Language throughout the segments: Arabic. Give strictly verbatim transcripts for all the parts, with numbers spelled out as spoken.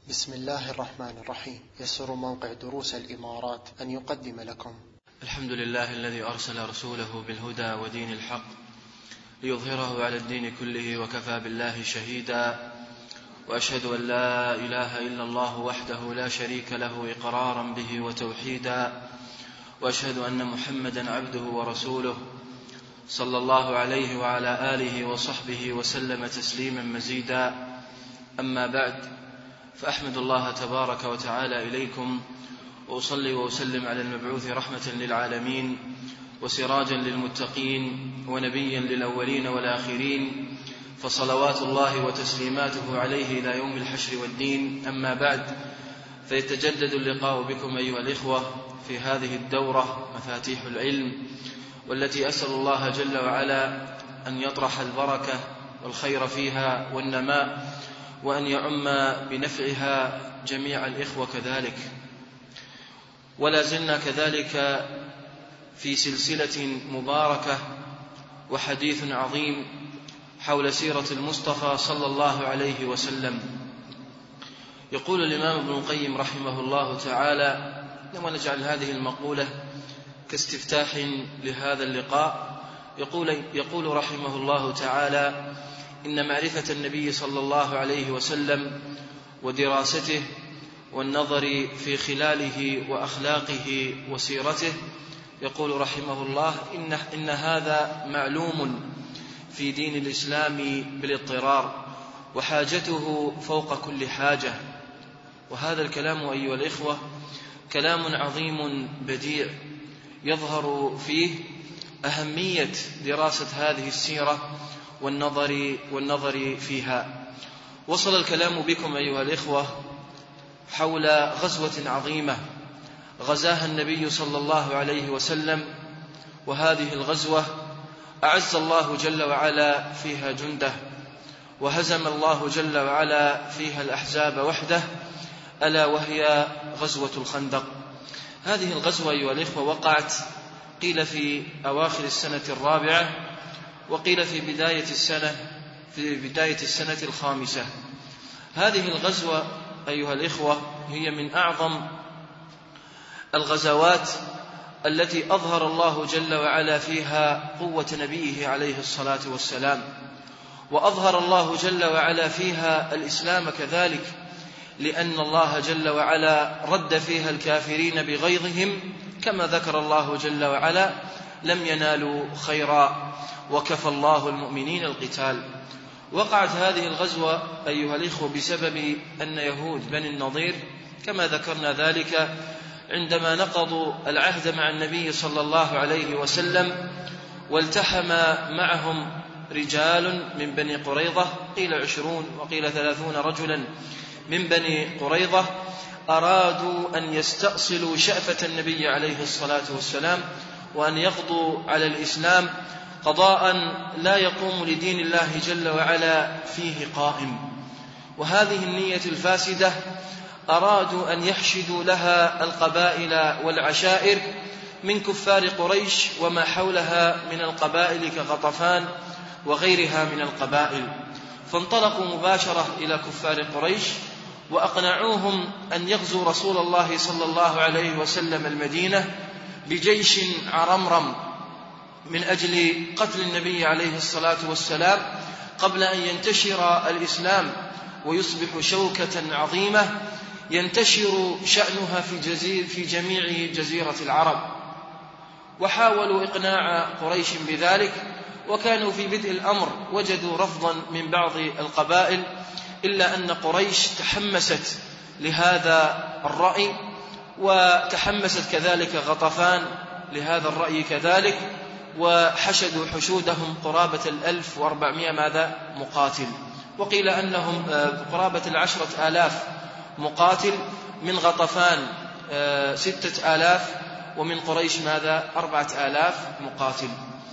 بسم الله الرحمن الرحيم. يسر موقع دروس الإمارات أن يقدم لكم الحمد لله الذي أرسل رسوله بالهدى ودين الحق ليظهره على الدين كله وكفى بالله شهيدا، وأشهد أن لا إله إلا الله وحده لا شريك له إقرارا به وتوحيدا، وأشهد أن محمدا عبده ورسوله صلى الله عليه وعلى آله وصحبه وسلم تسليما مزيدا. أما بعد، فأحمد الله تبارك وتعالى إليكم وأصلي وأسلم على المبعوث رحمة للعالمين وسراجا للمتقين ونبيا للأولين والآخرين، فصلوات الله وتسليماته عليه إلى يوم الحشر والدين. أما بعد، فيتجدد اللقاء بكم أيها الإخوة في هذه الدورة مفاتيح العلم، والتي أسأل الله جل وعلا أن يطرح البركة والخير فيها والنماء، وأن يعم بنفعها جميع الإخوة كذلك. ولا زلنا كذلك في سلسلة مباركة وحديث عظيم حول سيرة المصطفى صلى الله عليه وسلم. يقول الإمام ابن القيم رحمه الله تعالى، لما نجعل هذه المقولة كاستفتاح لهذا اللقاء، يقول, يقول رحمه الله تعالى: إن معرفة النبي صلى الله عليه وسلم ودراسته والنظر في خلاله وأخلاقه وسيرته، يقول رحمه الله: إن, إن هذا معلوم في دين الإسلام بالاضطرار، وحاجته فوق كل حاجة. وهذا الكلام أيها الإخوة كلام عظيم بديع يظهر فيه أهمية دراسة هذه السيرة والنظر, والنظر فيها. وصل الكلام بكم أيها الإخوة حول غزوة عظيمة غزاها النبي صلى الله عليه وسلم، وهذه الغزوة أعز الله جل وعلا فيها جنده، وهزم الله جل وعلا فيها الأحزاب وحده، ألا وهي غزوة الخندق. هذه الغزوة أيها الإخوة وقعت قيل في أواخر السنة الرابعة، وقيل في بداية السنة في بداية السنة الخامسة. هذه الغزوة أيها الإخوة هي من أعظم الغزوات التي أظهر الله جل وعلا فيها قوة نبيه عليه الصلاة والسلام، وأظهر الله جل وعلا فيها الإسلام كذلك، لأن الله جل وعلا رد فيها الكافرين بغيظهم، كما ذكر الله جل وعلا: لم ينالوا خيرا وكفى الله المؤمنين القتال. وقعت هذه الغزوة أيها الإخوة بسبب أن يهود بني النضير كما ذكرنا ذلك عندما نقضوا العهد مع النبي صلى الله عليه وسلم، والتحم معهم رجال من بني قريظة، قيل عشرون وقيل ثلاثون رجلا من بني قريظة، أرادوا أن يستأصلوا شأفة النبي عليه الصلاة والسلام، وأن يقضوا على الإسلام قضاء لا يقوم لدين الله جل وعلا فيه قائم. وهذه النية الفاسدة أرادوا أن يحشدوا لها القبائل والعشائر من كفار قريش وما حولها من القبائل كغطفان وغيرها من القبائل، فانطلقوا مباشرة إلى كفار قريش وأقنعوهم أن يغزوا رسول الله صلى الله عليه وسلم المدينة بجيش عرمرم من أجل قتل النبي عليه الصلاة والسلام قبل أن ينتشر الإسلام ويصبح شوكة عظيمة ينتشر شأنها في, جزير في جميع جزيرة العرب. وحاولوا إقناع قريش بذلك، وكانوا في بدء الأمر وجدوا رفضا من بعض القبائل، إلا أن قريش تحمست لهذا الرأي، وتحمست كذلك غطفان لهذا الرأي كذلك، وحشدوا حشودهم قرابة الألف وأربعمائة ماذا مقاتل، وقيل أنهم قرابة العشرة آلاف مقاتل، من غطفان ستة آلاف، ومن قريش ماذا أربعة آلاف مقاتل.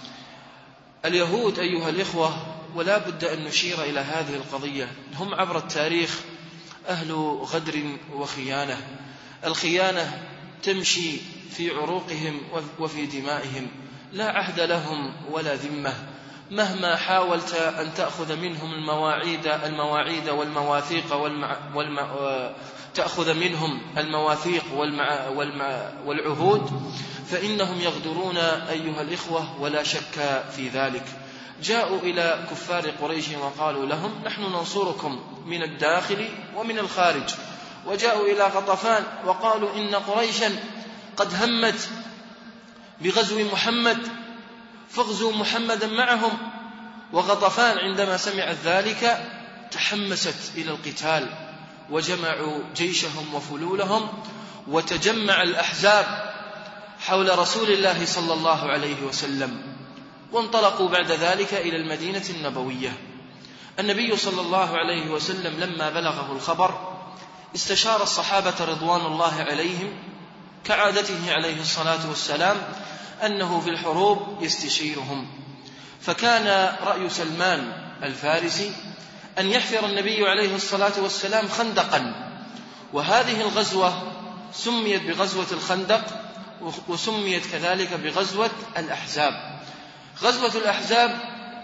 اليهود أيها الإخوة، ولا بد أن نشير إلى هذه القضية، هم عبر التاريخ أهل غدر وخيانة. الخيانة تمشي في عروقهم وفي دمائهم، لا عهد لهم ولا ذمة، مهما حاولت أن تأخذ منهم المواعيد المواعيد والمواثيق والمع... والمع... تأخذ منهم المواثيق والمع... والمع... والعهود فإنهم يغدرون أيها الإخوة ولا شك في ذلك. جاءوا إلى كفار قريش وقالوا لهم نحن ننصركم من الداخل ومن الخارج، وجاءوا إلى غطفان وقالوا إن قريشا قد همت بغزو محمد فاغزوا محمدا معهم. وغطفان عندما سمعت ذلك تحمست إلى القتال وجمعوا جيشهم وفلولهم، وتجمع الأحزاب حول رسول الله صلى الله عليه وسلم، وانطلقوا بعد ذلك إلى المدينة النبوية. النبي صلى الله عليه وسلم لما بلغه الخبر استشار الصحابة رضوان الله عليهم كعادته عليه الصلاة والسلام أنه في الحروب يستشيرهم، فكان رأي سلمان الفارسي أن يحفر النبي عليه الصلاة والسلام خندقا، وهذه الغزوة سميت بغزوة الخندق وسميت كذلك بغزوة الأحزاب. غزوة الأحزاب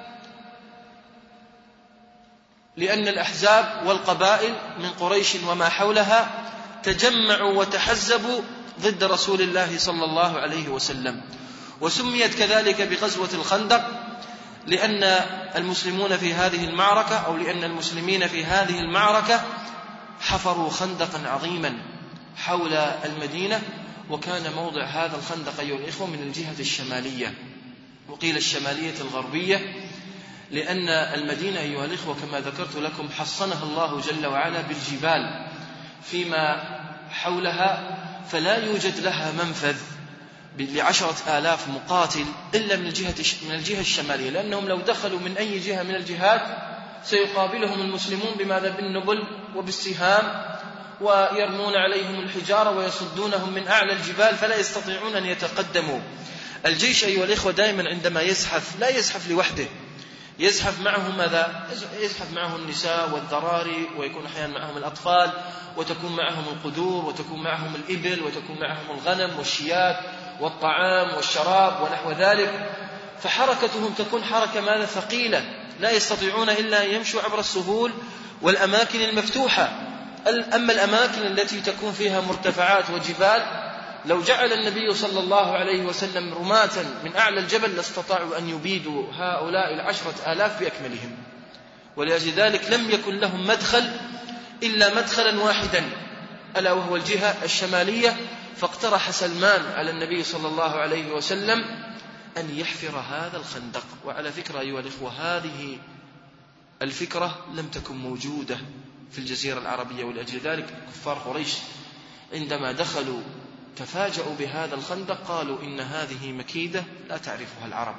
لأن الأحزاب والقبائل من قريش وما حولها تجمعوا وتحزبوا ضد رسول الله صلى الله عليه وسلم، وسميت كذلك بغزوة الخندق لأن المسلمون في هذه المعركة أو لأن المسلمين في هذه المعركة حفروا خندقا عظيما حول المدينة، وكان موضع هذا الخندق أيها الإخوة من الجهة الشمالية، وقيل الشمالية الغربية، لأن المدينة أيها الإخوة كما ذكرت لكم حصنها الله جل وعلا بالجبال فيما حولها، فلا يوجد لها منفذ لعشرة آلاف مقاتل إلا من الجهة من الجهة الشمالية، لأنهم لو دخلوا من أي جهة من الجهات سيقابلهم المسلمون بماذا؟ بالنبل وبالسهام، ويرمون عليهم الحجارة ويصدونهم من أعلى الجبال فلا يستطيعون أن يتقدموا. الجيش أيها الإخوة دائما عندما يزحف لا يزحف لوحده، يزحف معه ماذا؟ يزحف معه النساء والذراري، ويكون أحيانا معهم الأطفال، وتكون معهم القدور، وتكون معهم الإبل، وتكون معهم الغنم والشيات والطعام والشراب ونحو ذلك، فحركتهم تكون حركة ماذا؟ ثقيلة، لا يستطيعون إلا أن يمشوا عبر السهول والأماكن المفتوحة. أما الأماكن التي تكون فيها مرتفعات وجبال لو جعل النبي صلى الله عليه وسلم رماة من أعلى الجبل لاستطاعوا أن يبيدوا هؤلاء العشرة آلاف بأكملهم، ولأجل ذلك لم يكن لهم مدخل إلا مدخلا واحدا ألا وهو الجهة الشمالية. فاقترح سلمان على النبي صلى الله عليه وسلم أن يحفر هذا الخندق. وعلى فكرة أيها الإخوة هذه الفكرة لم تكن موجودة في الجزيرة العربية، ولأجل ذلك كفار قريش عندما دخلوا تفاجأوا بهذا الخندق قالوا إن هذه مكيدة لا تعرفها العرب،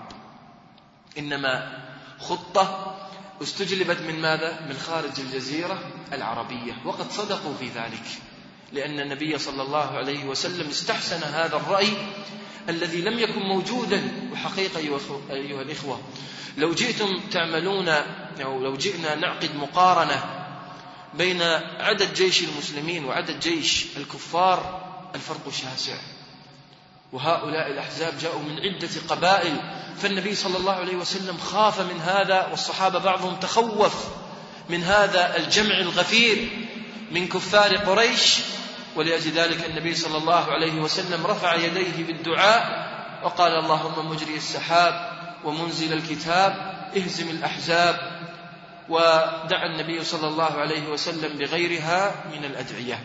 إنما خطة استجلبت من ماذا؟ من خارج الجزيرة العربية. وقد صدقوا في ذلك، لأن النبي صلى الله عليه وسلم استحسن هذا الرأي الذي لم يكن موجودا. وحقيقة أيها الإخوة لو جئتم تعملون أو لو جئنا نعقد مقارنة بين عدد جيش المسلمين وعدد جيش الكفار الفرق شاسع، وهؤلاء الأحزاب جاءوا من عدة قبائل، فالنبي صلى الله عليه وسلم خاف من هذا، والصحابة بعضهم تخوف من هذا الجمع الغفير من كفار قريش. ولأجل ذلك النبي صلى الله عليه وسلم رفع يديه بالدعاء وقال اللهم مجري السحاب ومنزل الكتاب اهزم الأحزاب، ودعا النبي صلى الله عليه وسلم بغيرها من الأدعية.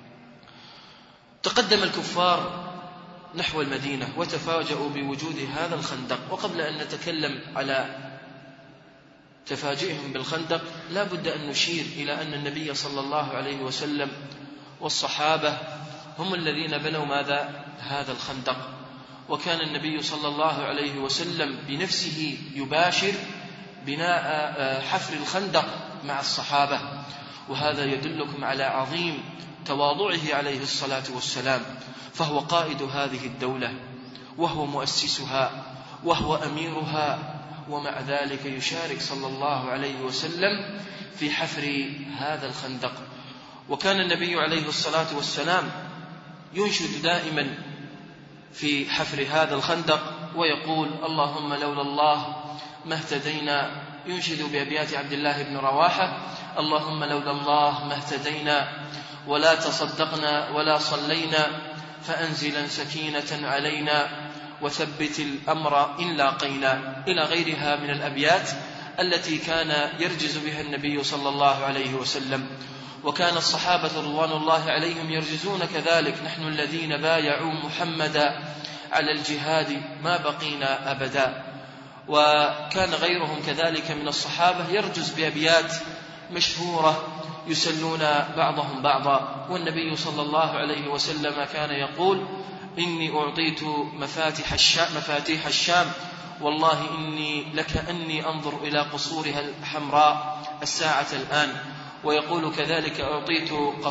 تقدم الكفار نحو المدينة وتفاجؤوا بوجود هذا الخندق. وقبل أن نتكلم على تفاجئهم بالخندق لا بد أن نشير إلى أن النبي صلى الله عليه وسلم والصحابة هم الذين بنوا ماذا؟ هذا الخندق. وكان النبي صلى الله عليه وسلم بنفسه يباشر بناء حفر الخندق مع الصحابة، وهذا يدلكم على عظيم تواضعه عليه الصلاة والسلام، فهو قائد هذه الدولة وهو مؤسسها وهو أميرها، ومع ذلك يشارك صلى الله عليه وسلم في حفر هذا الخندق. وكان النبي عليه الصلاة والسلام ينشد دائما في حفر هذا الخندق ويقول اللهم لولا الله ما اهتدينا، ينشد بأبيات عبد الله بن رواحة: اللهم لولا الله ما اهتدينا ولا تصدقنا ولا صلينا، فأنزلا سكينة علينا وثبت الأمر إن لاقينا، إلى غيرها من الأبيات التي كان يرجز بها النبي صلى الله عليه وسلم. وكان الصحابة رضوان الله عليهم يرجزون كذلك: نحن الذين بايعوا محمدا على الجهاد ما بقينا أبدا. وكان غيرهم كذلك من الصحابة يرجز بأبيات مشهورة يسلون بعضهم بعضا. والنبي صلى الله عليه وسلم كان يقول: إني أعطيت مفاتيح الشام, مفاتيح الشام والله إني لكأني أنظر إلى قصورها الحمراء الساعة الآن. ويقول كذلك: أعطيت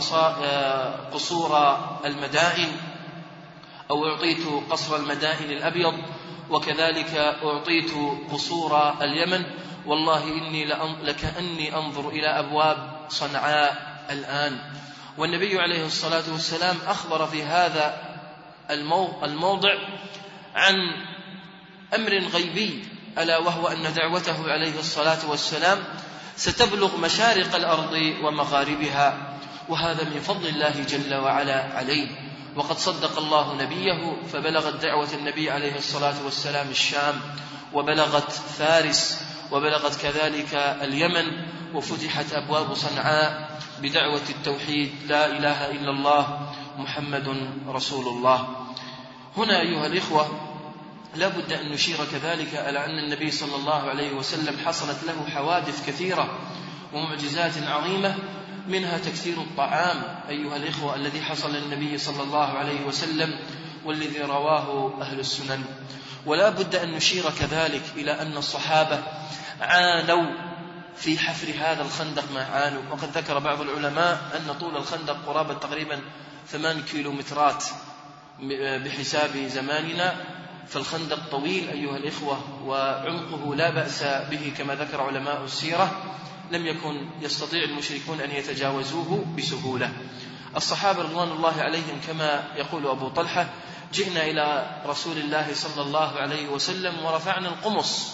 قصور المدائن أو أعطيت قصر المدائن الأبيض، وكذلك أعطيت قصور اليمن، والله إني لكأني أنظر إلى أبواب صنعاء الآن. والنبي عليه الصلاة والسلام أخبر في هذا الموضع عن أمر غيبي، ألا وهو أن دعوته عليه الصلاة والسلام ستبلغ مشارق الأرض ومغاربها، وهذا من فضل الله جل وعلا عليه. وقد صدق الله نبيه فبلغت دعوة النبي عليه الصلاة والسلام الشام، وبلغت فارس، وبلغت كذلك اليمن، وفتحت أبواب صنعاء بدعوة التوحيد: لا إله إلا الله محمد رسول الله. هنا أيها الإخوة لا بد أن نشير كذلك على أن النبي صلى الله عليه وسلم حصلت له حوادث كثيرة ومعجزات عظيمة، منها تكثير الطعام أيها الإخوة الذي حصل للنبي صلى الله عليه وسلم والذي رواه أهل السنن. ولا بد أن نشير كذلك إلى أن الصحابة عانوا في حفر هذا الخندق ما عانوا. وقد ذكر بعض العلماء أن طول الخندق قرابة تقريبا ثمان كيلومترات بحساب زماننا، فالخندق طويل أيها الإخوة، وعمقه لا بأس به كما ذكر علماء السيرة، لم يكن يستطيع المشركون أن يتجاوزوه بسهولة. الصحابة رضوان الله عليهم كما يقول أبو طلحة: جئنا إلى رسول الله صلى الله عليه وسلم ورفعنا القمص،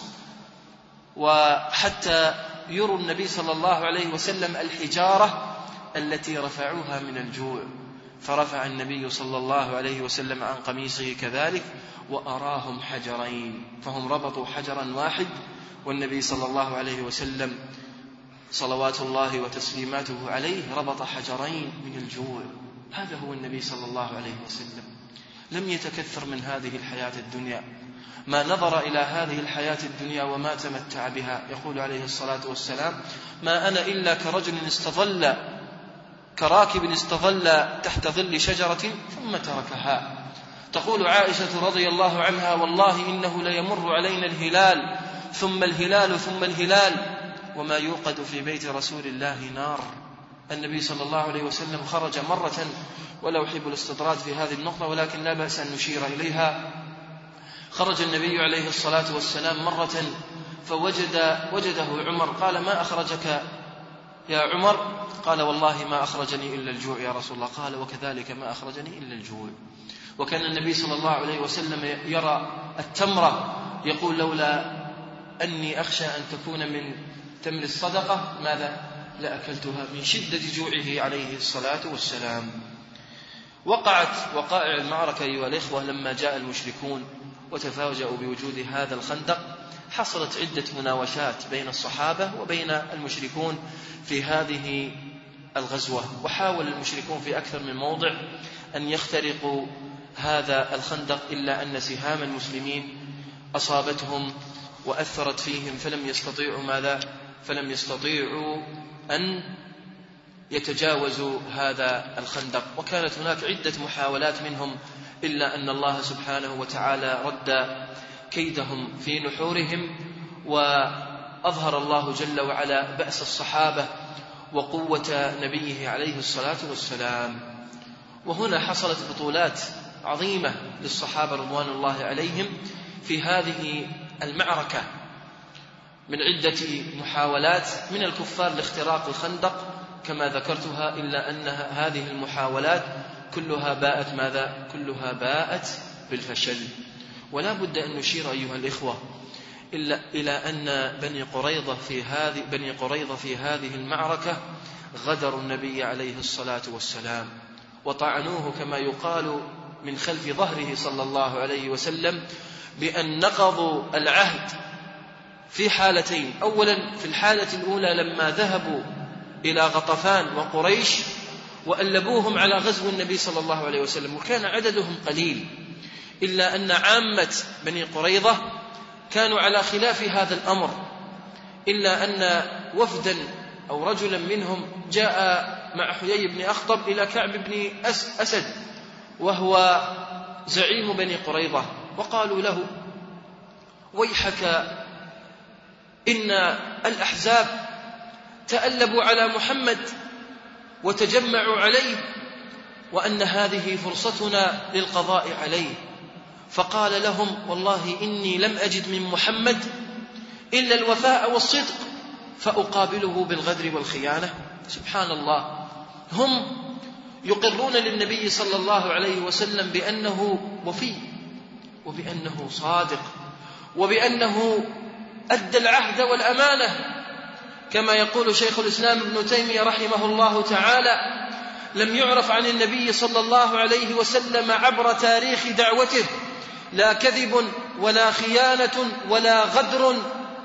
وحتى يروا النبي صلى الله عليه وسلم الحجارة التي رفعوها من الجوع، فرفع النبي صلى الله عليه وسلم عن قميصه كذلك وأراهم حجرين، فهم ربطوا حجرا واحد، والنبي صلى الله عليه وسلم صلوات الله وتسليماته عليه ربط حجرين من الجوع. هذا هو النبي صلى الله عليه وسلم، لم يتكثر من هذه الحياة الدنيا، ما نظر إلى هذه الحياة الدنيا وما تمتع بها. يقول عليه الصلاة والسلام: ما أنا إلا كرجل استظل كراكب استظل تحت ظل شجرة ثم تركها. تقول عائشة رضي الله عنها: والله إنه ليمر علينا الهلال ثم الهلال ثم الهلال وما يوقد في بيت رسول الله نار. النبي صلى الله عليه وسلم خرج مرة، ولا أحب الاستطراد في هذه النقطة ولكن لا بأس أن نشير إليها. خرج النبي عليه الصلاة والسلام مرة فوجد وجده عمر، قال: ما أخرجك يا عمر؟ قال: والله ما أخرجني إلا الجوع يا رسول الله. قال: وكذلك ما أخرجني إلا الجوع. وكان النبي صلى الله عليه وسلم يرى التمرة يقول: لولا أني أخشى أن تكون من تمر الصدقة ماذا لأكلتها، من شدة جوعه عليه الصلاة والسلام. وقعت وقائع المعركة أيها الإخوة لما جاء المشركون وتفاجأوا بوجود هذا الخندق. حصلت عدة مناوشات بين الصحابة وبين المشركون في هذه الغزوة، وحاول المشركون في أكثر من موضع أن يخترقوا هذا الخندق، إلا أن سهام المسلمين أصابتهم وأثرت فيهم فلم يستطيعوا ماذا فلم يستطيعوا أن يتجاوزوا هذا الخندق. وكانت هناك عدة محاولات منهم، إلا أن الله سبحانه وتعالى رد كيدهم في نحورهم، وأظهر الله جل وعلا بأس الصحابة وقوة نبيه عليه الصلاة والسلام. وهنا حصلت بطولات عظيمة للصحابة رضوان الله عليهم في هذه المعركة، من عدة محاولات من الكفار لاختراق الخندق كما ذكرتها، إلا أن هذه المحاولات كلها باءت ماذا؟ كلها باءت بالفشل. ولا بد أن نشير أيها الإخوة إلا إلى أن بني قريظة في هذه بني قريظة في هذه المعركة غدروا النبي عليه الصلاة والسلام وطعنوه كما يقال من خلف ظهره صلى الله عليه وسلم، بأن نقضوا العهد في حالتين. أولا في الحالة الأولى لما ذهبوا إلى غطفان وقريش وألبوهم على غزو النبي صلى الله عليه وسلم، وكان عددهم قليل، إلا أن عامة بني قريظة كانوا على خلاف هذا الأمر، إلا أن وفدا أو رجلا منهم جاء مع حيي بن أخطب إلى كعب بن أسد وهو زعيم بني قريظة، وقالوا له: ويحك إن الأحزاب تألبوا على محمد وتجمعوا عليه، وأن هذه فرصتنا للقضاء عليه. فقال لهم: والله إني لم أجد من محمد إلا الوفاء والصدق، فأقابله بالغدر والخيانة. سبحان الله، هم يقرون للنبي صلى الله عليه وسلم بأنه وفي، وبأنه صادق، وبأنه أدى العهد والأمانة، كما يقول شيخ الإسلام ابن تيمية رحمه الله تعالى: لم يعرف عن النبي صلى الله عليه وسلم عبر تاريخ دعوته لا كذب ولا خيانة ولا غدر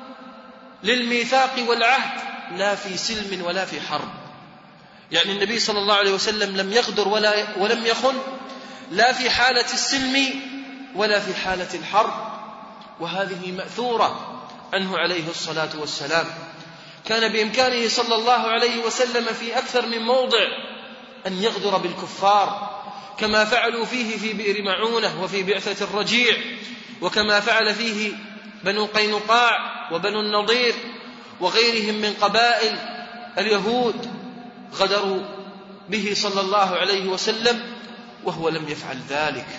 للميثاق والعهد، لا في سلم ولا في حرب. يعني النبي صلى الله عليه وسلم لم يغدر ولا ولم يخن، لا في حالة السلم ولا في حالة الحرب، وهذه مأثورة عنه عليه الصلاة والسلام. كان بإمكانه صلى الله عليه وسلم في أكثر من موضع أن يغدر بالكفار، كما فعلوا فيه في بئر معونة وفي بعثة الرجيع، وكما فعل فيه بنو قينقاع وبنو النضير وغيرهم من قبائل اليهود، غدروا به صلى الله عليه وسلم وهو لم يفعل ذلك.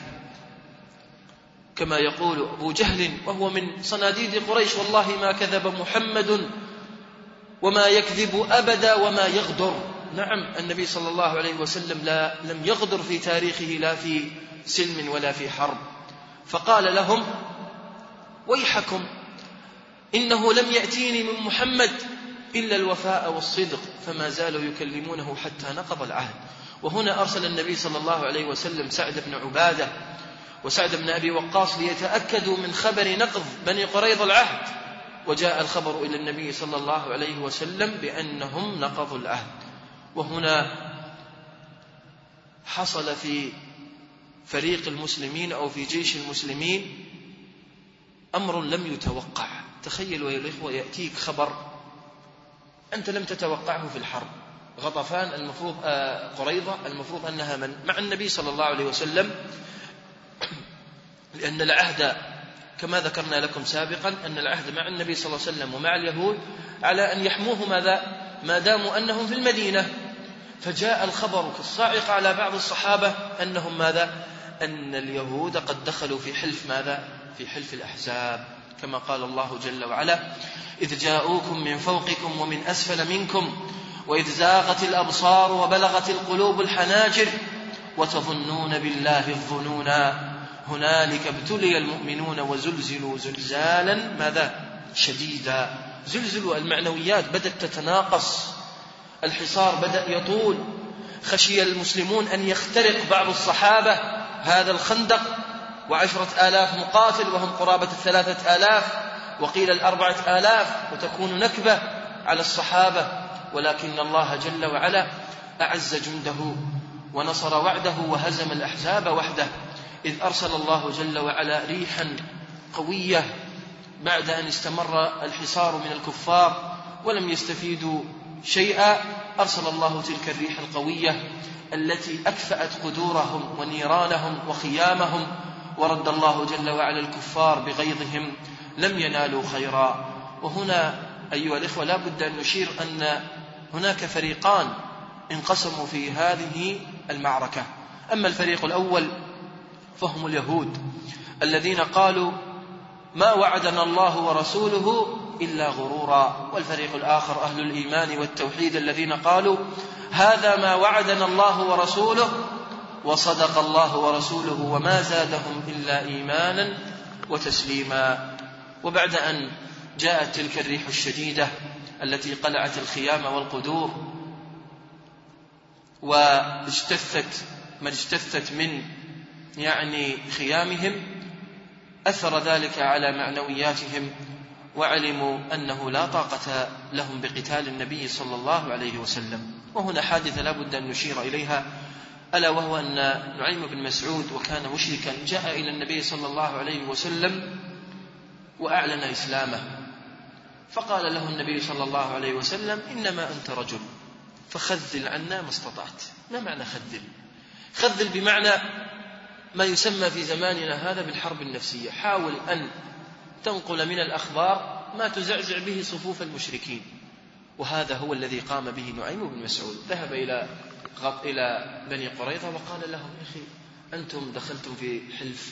كما يقول أبو جهل وهو من صناديد قريش: والله ما كذب محمد وما يكذب أبدا وما يغدر. نعم، النبي صلى الله عليه وسلم لا لم يغدر في تاريخه، لا في سلم ولا في حرب. فقال لهم: ويحكم إنه لم يأتيني من محمد إلا الوفاء والصدق، فما زالوا يكلمونه حتى نقض العهد. وهنا أرسل النبي صلى الله عليه وسلم سعد بن عبادة وسعد بن أبي وقاص ليتأكدوا من خبر نقض بني قريظة العهد، وجاء الخبر إلى النبي صلى الله عليه وسلم بأنهم نقضوا العهد. وهنا حصل في فريق المسلمين أو في جيش المسلمين أمر لم يتوقع. تخيلوا يا الإخوة، يأتيك خبر أنت لم تتوقعه في الحرب. غطفان المفروض آه قريظة المفروض أنها من مع النبي صلى الله عليه وسلم، لأن العهد كما ذكرنا لكم سابقا أن العهد مع النبي صلى الله عليه وسلم ومع اليهود على أن يحموه ماذا ما داموا أنهم في المدينة. فجاء الخبر كالصاعقة على بعض الصحابة أنهم ماذا أن اليهود قد دخلوا في حلف ماذا في حلف الأحزاب، كما قال الله جل وعلا: إذ جاءوكم من فوقكم ومن أسفل منكم وإذ زاغت الأبصار وبلغت القلوب الحناجر وتظنون بالله الظنونا هنالك ابتلي المؤمنون وزلزلوا زلزالا ماذا شديدا. زلزلوا، المعنويات بدأت تتناقص، الحصار بدأ يطول، خشي المسلمون أن يخترق بعض الصحابة هذا الخندق، وعشرة آلاف مقاتل وهم قرابة الثلاثة آلاف وقيل الأربعة آلاف، وتكون نكبة على الصحابة. ولكن الله جل وعلا أعز جنده ونصر وعده وهزم الأحزاب وحده، إذ أرسل الله جل وعلا ريحا قوية بعد أن استمر الحصار من الكفار ولم يستفيدوا شيئا. أرسل الله تلك الريح القوية التي أكفأت قدورهم ونيرانهم وخيامهم، ورد الله جل وعلا الكفار بغيظهم، لم ينالوا خيرا. وهنا أيها الإخوة لا بد أن نشير أن هناك فريقان انقسموا في هذه المعركة. أما الفريق الأول فهم اليهود الذين قالوا: ما وعدنا الله ورسوله إلا غرورا. والفريق الآخر أهل الإيمان والتوحيد الذين قالوا: هذا ما وعدنا الله ورسوله وصدق الله ورسوله وما زادهم إلا إيمانا وتسليما. وبعد أن جاءت تلك الريح الشديدة التي قلعت الخيام والقدور واجتثت ما اجتثت من يعني خيامهم، أثر ذلك على معنوياتهم وعلموا أنه لا طاقة لهم بقتال النبي صلى الله عليه وسلم. وهنا حادثة لا بد أن نشير إليها، ألا وهو أن نعيم بن مسعود وكان مشركا جاء إلى النبي صلى الله عليه وسلم وأعلن إسلامه، فقال له النبي صلى الله عليه وسلم: إنما أنت رجل فخذل عنا ما استطعت. ما معنى خذل؟ خذل بمعنى ما يسمى في زماننا هذا بالحرب النفسية. حاول أن تنقل من الأخبار ما تزعزع به صفوف المشركين، وهذا هو الذي قام به نعيم بن مسعود. ذهب إلى إلى بني قريظة وقال لهم: أخي أنتم دخلتم في حلف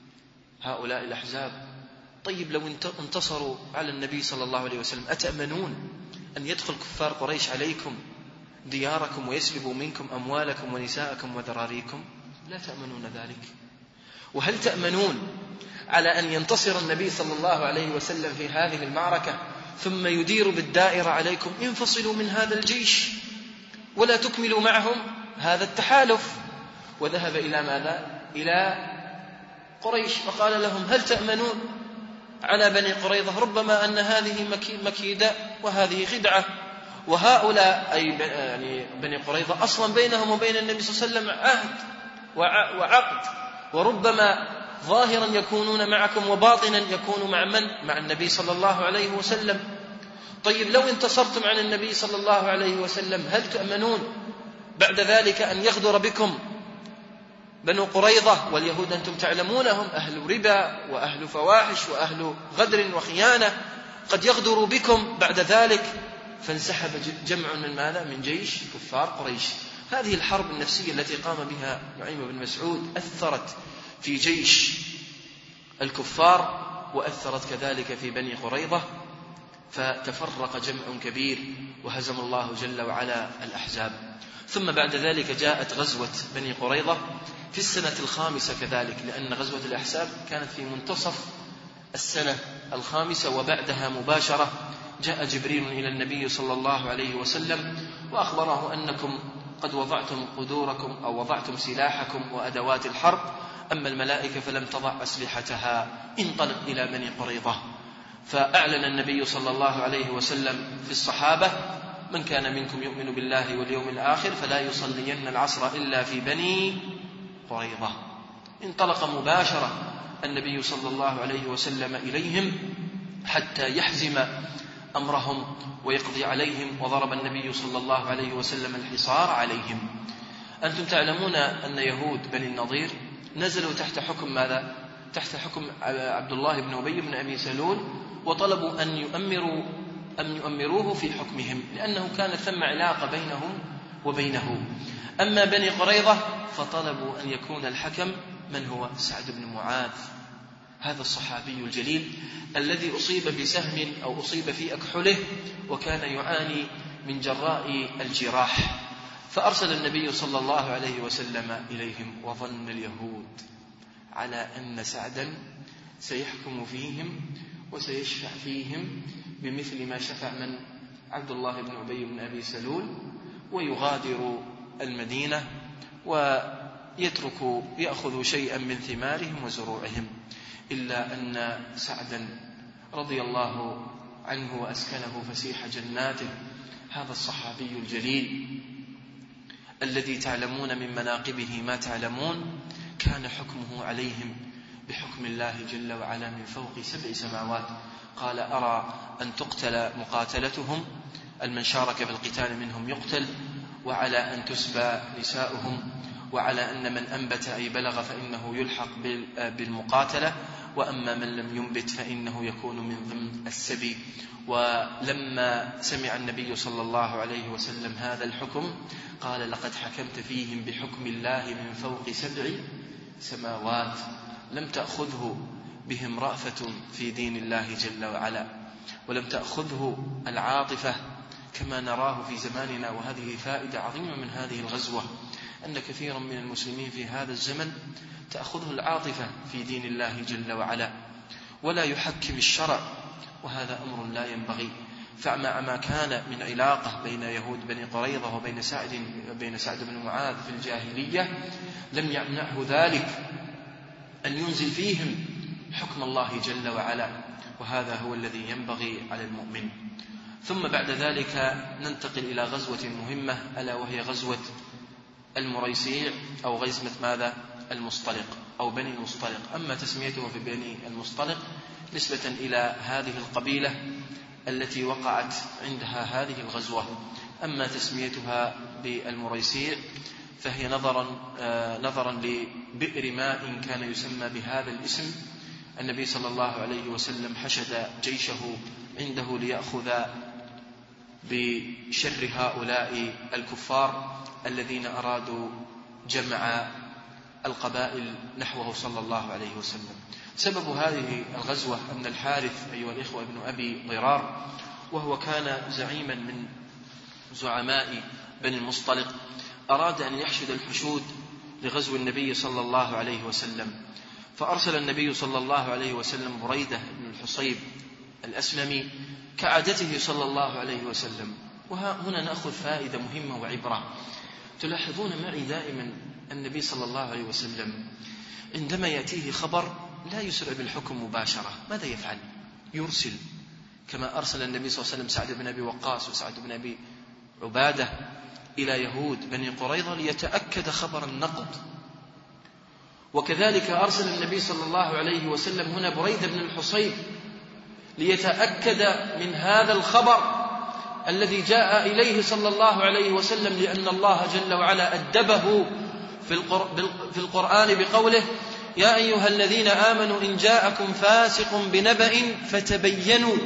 هؤلاء الأحزاب، طيب لو انتصروا على النبي صلى الله عليه وسلم أتأمنون أن يدخل كفار قريش عليكم دياركم ويسلبوا منكم أموالكم ونساءكم وذراريكم؟ لا تأمنون ذلك. وهل تأمنون على أن ينتصر النبي صلى الله عليه وسلم في هذه المعركة ثم يدير بالدائرة عليكم؟ انفصلوا من هذا الجيش ولا تكملوا معهم هذا التحالف. وذهب إلى ماذا؟ إلى قريش وقال لهم: هل تأمنون على بني قريظة؟ ربما أن هذه مكيدة وهذه خدعة، وهؤلاء أي يعني بني قريظة أصلا بينهم وبين النبي صلى الله عليه وسلم عهد وعقد، وربما ظاهرا يكونون معكم وباطنا يكونوا مع من؟ مع النبي صلى الله عليه وسلم. طيب لو انتصرتم على النبي صلى الله عليه وسلم هل تؤمنون بعد ذلك أن يغدر بكم بنو قريظة؟ واليهود أنتم تعلمونهم أهل ربا وأهل فواحش وأهل غدر وخيانة، قد يغدروا بكم بعد ذلك. فانسحب جمع من ماذا؟ من جيش كفار قريش. هذه الحرب النفسية التي قام بها نعيم بن مسعود أثرت في جيش الكفار وأثرت كذلك في بني قريظة، فتفرق جمع كبير وهزم الله جل وعلا الأحزاب. ثم بعد ذلك جاءت غزوة بني قريظة في السنة الخامسة كذلك، لأن غزوة الأحزاب كانت في منتصف السنة الخامسة، وبعدها مباشرة جاء جبريل إلى النبي صلى الله عليه وسلم وأخبره أنكم قد وضعتم قدوركم أو وضعتم سلاحكم وأدوات الحرب، أما الملائكة فلم تضع أسلحتها، انطلق إلى بني قريظة. فأعلن النبي صلى الله عليه وسلم في الصحابة: من كان منكم يؤمن بالله واليوم الآخر فلا يصلين العصر إلا في بني قريظة. انطلق مباشرة النبي صلى الله عليه وسلم إليهم حتى يحزم أمرهم ويقضي عليهم، وضرب النبي صلى الله عليه وسلم الحصار عليهم. أنتم تعلمون أن يهود بني النضير نزلوا تحت حكم ماذا؟ تحت حكم عبد الله بن أبي بن أبي سلول، وطلبوا أن يؤمروا أن يؤمروه في حكمهم، لأنه كانت ثم علاقة بينهم وبينه. أما بني قريظة فطلبوا أن يكون الحكم من هو؟ سعد بن معاذ، هذا الصحابي الجليل الذي أصيب بسهم أو أصيب في أكحله وكان يعاني من جراء الجراح، فأرسل النبي صلى الله عليه وسلم إليهم، وظن اليهود على أن سعدا سيحكم فيهم وسيشفع فيهم بمثل ما شفع من عبد الله بن أبي بن أبي سلول، ويغادر المدينة ويترك يأخذ شيئا من ثمارهم وزروعهم. إلا أن سعدا رضي الله عنه وأسكنه فسيح جناته، هذا الصحابي الجليل الذي تعلمون من مناقبه ما تعلمون، كان حكمه عليهم بحكم الله جل وعلا من فوق سبع سماوات. قال: أرى أن تقتل مقاتلتهم، المن شارك في القتال منهم يقتل، وعلى أن تسبى نساؤهم، وعلى أن من أنبت أي بلغ فإنه يلحق بالمقاتلة، وأما من لم ينبت فإنه يكون من ضمن السبي. ولما سمع النبي صلى الله عليه وسلم هذا الحكم قال: لقد حكمت فيهم بحكم الله من فوق سبع سماوات، لم تأخذه بهم رأفة في دين الله جل وعلا، ولم تأخذه العاطفة كما نراه في زماننا. وهذه فائدة عظيمة من هذه الغزوة، أن كثيرا من المسلمين في هذا الزمن تأخذه العاطفة في دين الله جل وعلا، ولا يحكم الشرع، وهذا أمر لا ينبغي. فمع ما كان من علاقة بين يهود بني قريظة وبين سعد بين سعد بن معاذ في الجاهلية لم يمنعه ذلك أن ينزل فيهم حكم الله جل وعلا، وهذا هو الذي ينبغي على المؤمن. ثم بعد ذلك ننتقل إلى غزوة مهمة، ألا وهي غزوة المريسيع أو غزوة ماذا؟ المصطلق أو بني المصطلق. أما تسميته في بني المصطلق نسبة إلى هذه القبيلة التي وقعت عندها هذه الغزوة، أما تسميتها بالمريسيع فهي نظرا آه نظرا لبئر ماء كان يسمى بهذا الاسم. النبي صلى الله عليه وسلم حشد جيشه عنده ليأخذ بشر هؤلاء الكفار الذين أرادوا جمع القبائل نحوه صلى الله عليه وسلم. سبب هذه الغزوة أن الحارث أيها الإخوة ابن أبي ضرار، وهو كان زعيما من زعماء بني المصطلق، أراد أن يحشد الحشود لغزو النبي صلى الله عليه وسلم، فأرسل النبي صلى الله عليه وسلم بريدة بن الحصيب الأسلمي كعادته صلى الله عليه وسلم. وهنا نأخذ فائدة مهمة وعبرة. تلاحظون معي دائما النبي صلى الله عليه وسلم عندما يأتيه خبر لا يسرع بالحكم مباشرة، ماذا يفعل؟ يرسل، كما أرسل النبي صلى الله عليه وسلم سعد بن أبي وقاص وسعد بن أبي عبادة إلى يهود بني قريظة ليتأكد خبر النقض. وكذلك أرسل النبي صلى الله عليه وسلم هنا بريدة بن الحصيب ليتأكد من هذا الخبر الذي جاء إليه صلى الله عليه وسلم، لأن الله جل وعلا أدبه في القرآن بقوله: يا أيها الذين آمنوا إن جاءكم فاسق بنبأ فتبينوا.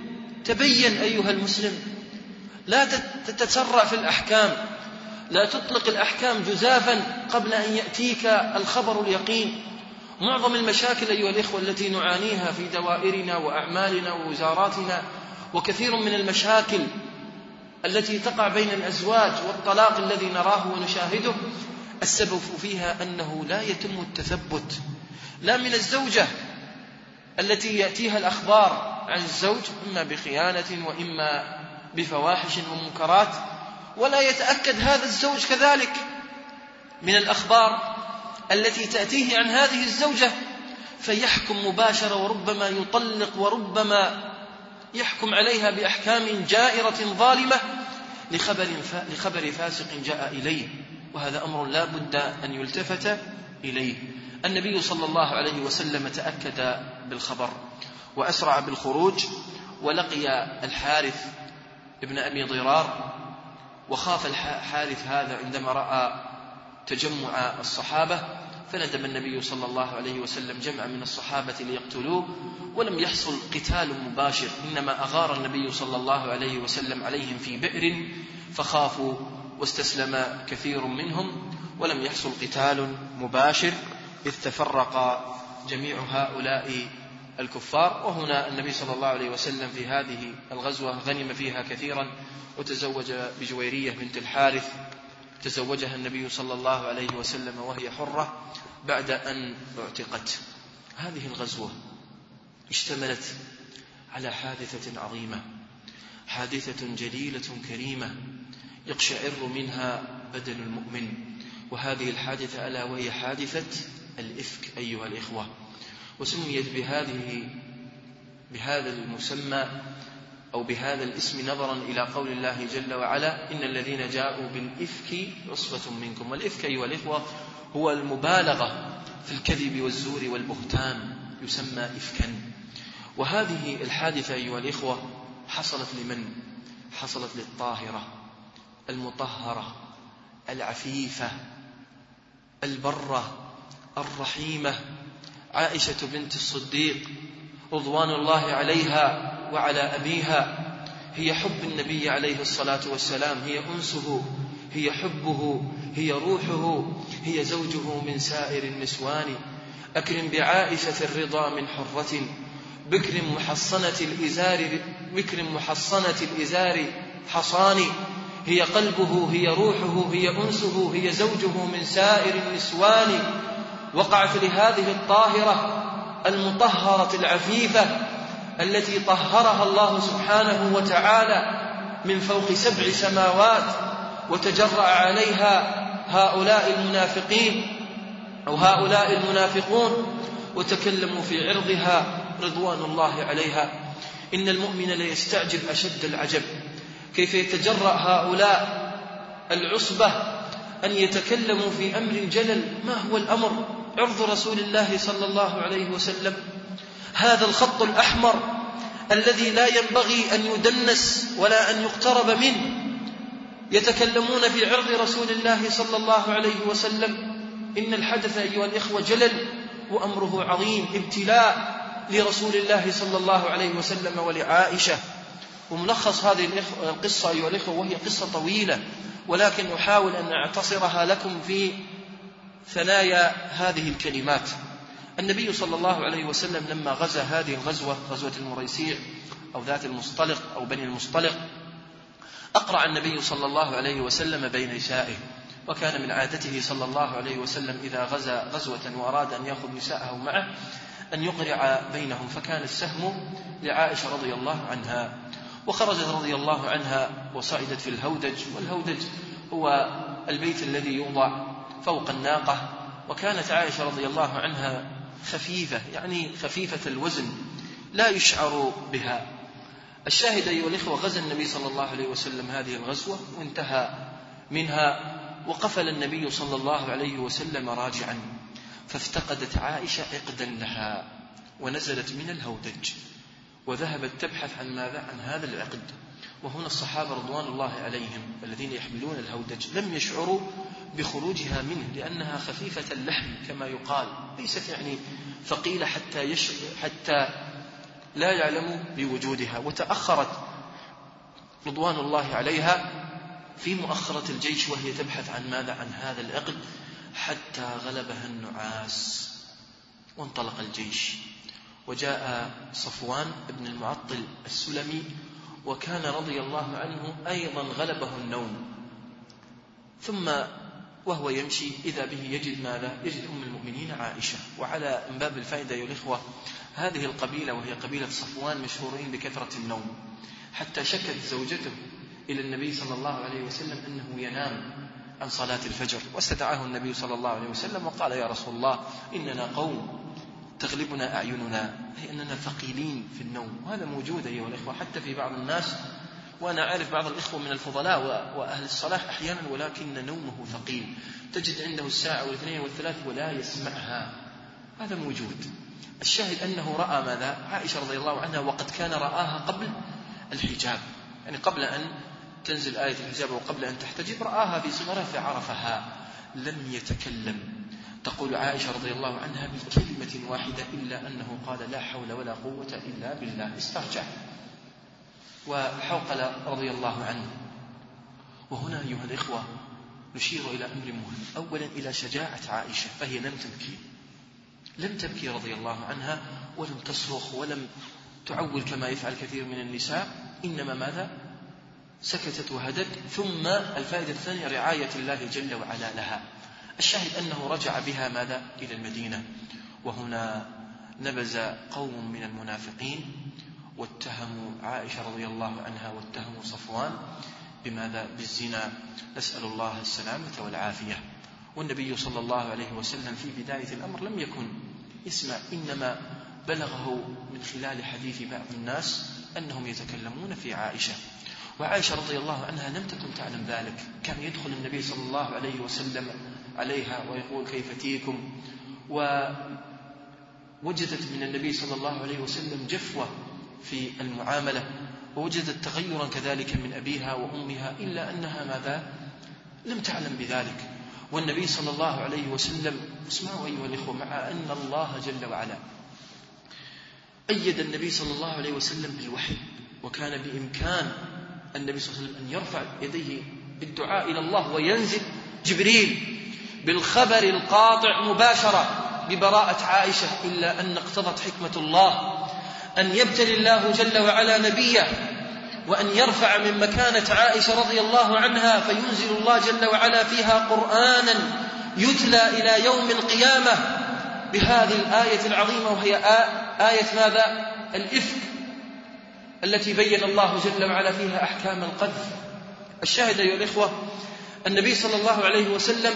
تبين أيها المسلم، لا تتسرع في الأحكام، لا تطلق الأحكام جزافا قبل أن يأتيك الخبر اليقين. معظم المشاكل أيها الإخوة التي نعانيها في دوائرنا وأعمالنا ووزاراتنا، وكثير من المشاكل التي تقع بين الأزواج والطلاق الذي نراه ونشاهده، السبب فيها أنه لا يتم التثبت لا من الزوجة التي يأتيها الأخبار عن الزوج إما بخيانة وإما بفواحش ومنكرات، ولا يتأكد هذا الزوج كذلك من الأخبار التي تأتيه عن هذه الزوجة، فيحكم مباشرة، وربما يطلق، وربما يحكم عليها بأحكام جائرة ظالمة لخبر, لخبر فاسق جاء إليه، وهذا أمر لا بد أن يلتفت إليه. النبي صلى الله عليه وسلم تأكد بالخبر وأسرع بالخروج، ولقي الحارث ابن أبي ضرار، وخاف الحارث هذا عندما رأى تجمع الصحابة، فندب النبي صلى الله عليه وسلم جمع من الصحابة ليقتلوه، ولم يحصل قتال مباشر، إنما أغار النبي صلى الله عليه وسلم عليهم في بئر فخافوا واستسلم كثير منهم، ولم يحصل قتال مباشر إذ تفرق جميع هؤلاء الكفار. وهنا النبي صلى الله عليه وسلم في هذه الغزوة غنم فيها كثيرا، وتزوج بجويرية بنت الحارث، تزوجها النبي صلى الله عليه وسلم وهي حرة بعد أن اعتقت. هذه الغزوة اشتملت على حادثة عظيمة، حادثة جليلة كريمة يقشعر منها بدن المؤمن، وهذه الحادثة ألا وهي حادثة الإفك أيها الإخوة. وسميت بهذه بهذا المسمى أو بهذا الاسم نظرا إلى قول الله جل وعلا: إن الذين جاءوا بالإفك عصبة منكم. والإفك أيها الإخوة هو المبالغة في الكذب والزور والبهتان، يسمى إفكا. وهذه الحادثة أيها الإخوة حصلت لمن؟ حصلت للطاهرة المطهرة العفيفة البرة الرحيمة عائشة بنت الصديق رضوان الله عليها وعلى أبيها. هي حب النبي عليه الصلاة والسلام، هي أنسه، هي حبه، هي روحه، هي زوجه من سائر النسوان. أكرم بعائشة الرضا من حرة، بكر محصنة الإزار بكر محصنة الإزار حصان. هي قلبه، هي روحه، هي أنسه، هي زوجه من سائر النسوان. وقعت لهذه الطاهرة المطهرة العفيفة التي طهرها الله سبحانه وتعالى من فوق سبع سماوات، وتجرأ عليها هؤلاء المنافقين أو هؤلاء المنافقون وتكلموا في عرضها رضوان الله عليها. إن المؤمن ليستعجب أشد العجب كيف يتجرأ هؤلاء العصبة أن يتكلموا في أمر جلل. ما هو الأمر؟ عرض رسول الله صلى الله عليه وسلم، هذا الخط الأحمر الذي لا ينبغي أن يدنس ولا أن يقترب منه. يتكلمون في عرض رسول الله صلى الله عليه وسلم. إن الحدث أيها الإخوة جلل وأمره عظيم، ابتلاء لرسول الله صلى الله عليه وسلم ولعائشة. وملخص هذه القصة أيها الإخوة، وهي قصة طويلة، ولكن أحاول أن أعتصرها لكم في ثنايا هذه الكلمات. النبي صلى الله عليه وسلم لما غزا هذه الغزوة، غزوة المريسيع أو ذات المصطلق أو بني المصطلق، أقرع النبي صلى الله عليه وسلم بين نسائه. وكان من عادته صلى الله عليه وسلم إذا غزا غزوة وأراد أن يأخذ نساءه معه أن يقرع بينهم، فكان السهم لعائشة رضي الله عنها. وخرجت رضي الله عنها وصعدت في الهودج، والهودج هو البيت الذي يوضع فوق الناقة. وكانت عائشة رضي الله عنها خفيفة، يعني خفيفة الوزن لا يشعر بها. الشاهد أيها الإخوة، غزا النبي صلى الله عليه وسلم هذه الغزوة وانتهى منها، وقفل النبي صلى الله عليه وسلم راجعا، فافتقدت عائشة عقدا لها ونزلت من الهودج وذهبت تبحث عن ماذا؟ عن هذا العقد. وهنا الصحابة رضوان الله عليهم الذين يحملون الهودج لم يشعروا بخروجها منه، لأنها خفيفة اللحم كما يقال، ليست يعني ثقيلة حتى, يش... حتى لا يعلموا بوجودها. وتأخرت رضوان الله عليها في مؤخرة الجيش وهي تبحث عن ماذا؟ عن هذا العقد، حتى غلبها النعاس وانطلق الجيش. وجاء صفوان بن المعطل السلمي، وكان رضي الله عنه أيضا غلبه النوم، ثم وهو يمشي إذا به يجد ماذا؟ يجد أم المؤمنين عائشة. وعلى من باب الفائدة يا الإخوة، هذه القبيلة وهي قبيلة صفوان مشهورين بكثرة النوم، حتى شكت زوجته إلى النبي صلى الله عليه وسلم أنه ينام عن صلاة الفجر، واستدعاه النبي صلى الله عليه وسلم وقال: يا رسول الله، إننا قوم تغلبنا أعيننا، أي أننا ثقيلين في النوم. وهذا موجود أيها الإخوة حتى في بعض الناس، وأنا أعرف بعض الإخوة من الفضلاء وأهل الصلاح أحيانا ولكن نومه ثقيل، تجد عنده الساعة والاثنين والثلاث ولا يسمعها، هذا موجود. الشاهد أنه رأى ماذا؟ عائشة رضي الله عنها، وقد كان رآها قبل الحجاب، يعني قبل أن تنزل آية الحجاب وقبل أن تحتجب، رآها في صغرها فعرفها، لم يتكلم. تقول عائشة رضي الله عنها بكلمة واحدة إلا أنه قال: لا حول ولا قوة إلا بالله، استرجع. وحوقل رضي الله عنه. وهنا أيها الإخوة نشير إلى أمر مهم، أولا إلى شجاعة عائشة، فهي لم تبكي لم تبكي رضي الله عنها، ولم تصرخ ولم تعول كما يفعل كثير من النساء، إنما ماذا؟ سكتت وهدت. ثم الفائدة الثانية رعاية الله جل وعلا لها. الشاهد أنه رجع بها ماذا؟ إلى المدينة. وهنا نبذ قوم من المنافقين واتهموا عائشة رضي الله عنها واتهموا صفوان بماذا؟ بالزنا، نسأل الله السلامة والعافية. والنبي صلى الله عليه وسلم في بداية الأمر لم يكن يسمع، إنما بلغه من خلال حديث بعض الناس أنهم يتكلمون في عائشة. وعائشة رضي الله عنها لم تكن تعلم ذلك، كان يدخل النبي صلى الله عليه وسلم عليها ويقول: كيف تيكم؟ ووجدت من النبي صلى الله عليه وسلم جفوة في المعاملة، ووجدت تغيرا كذلك من أبيها وأمها، إلا أنها ماذا؟ لم تعلم بذلك. والنبي صلى الله عليه وسلم، اسمعوا أيها الإخوة، مع أن الله جل وعلا أيد النبي صلى الله عليه وسلم بالوحي، وكان بإمكان النبي صلى الله عليه وسلم أن يرفع يديه بالدعاء إلى الله وينزل جبريل بالخبر القاطع مباشرة ببراءة عائشة، إلا أن اقتضت حكمة الله أن يبتلي الله جل وعلا نبيه وأن يرفع من مكانة عائشة رضي الله عنها، فينزل الله جل وعلا فيها قرآنا يتلى إلى يوم القيامة، بهذه الآية العظيمة، وهي آية ماذا؟ الإفك، التي بين الله جل وعلا فيها أحكام القذف. الشاهد أيها الإخوة، النبي صلى الله عليه وسلم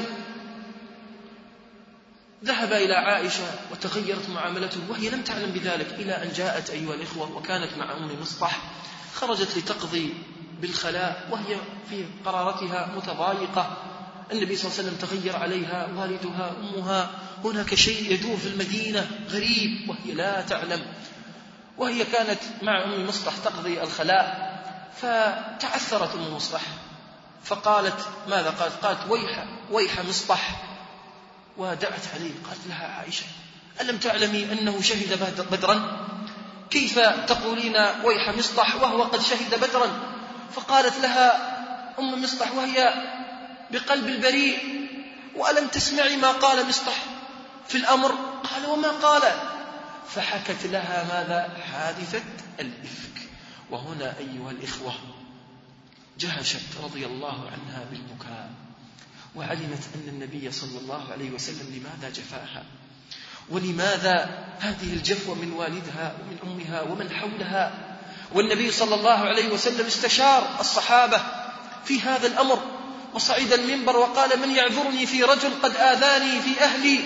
ذهب إلى عائشة وتغيرت معاملته وهي لم تعلم بذلك، إلى أن جاءت أيها الإخوة وكانت مع أم مصطح، خرجت لتقضي بالخلاء وهي في قرارتها متضايقة. النبي صلى الله عليه وسلم تغير عليها والدها أمها، هناك شيء يدور في المدينة غريب وهي لا تعلم، وهي كانت مع أم مصطح تقضي الخلاء، فتعثرت أم مصطح فقالت ماذا قالت؟ قالت ويح ويح مصطح، ودعت عليه. قالت لها عائشة ألم تعلمي أنه شهد بدرا؟ كيف تقولين ويح مصطح وهو قد شهد بدرا؟ فقالت لها أم مصطح وهي بقلب البريء وألم تسمعي ما قال مصطح في الأمر؟ قال وما قال؟ فحكت لها ماذا؟ حادثة الإفك. وهنا أيها الإخوة جهشت رضي الله عنها بالبكاء، وعلمت أن النبي صلى الله عليه وسلم لماذا جفاها، ولماذا هذه الجفوة من والدها ومن أمها ومن حولها. والنبي صلى الله عليه وسلم استشار الصحابة في هذا الأمر، وصعد المنبر وقال من يعذرني في رجل قد آذاني في أهلي،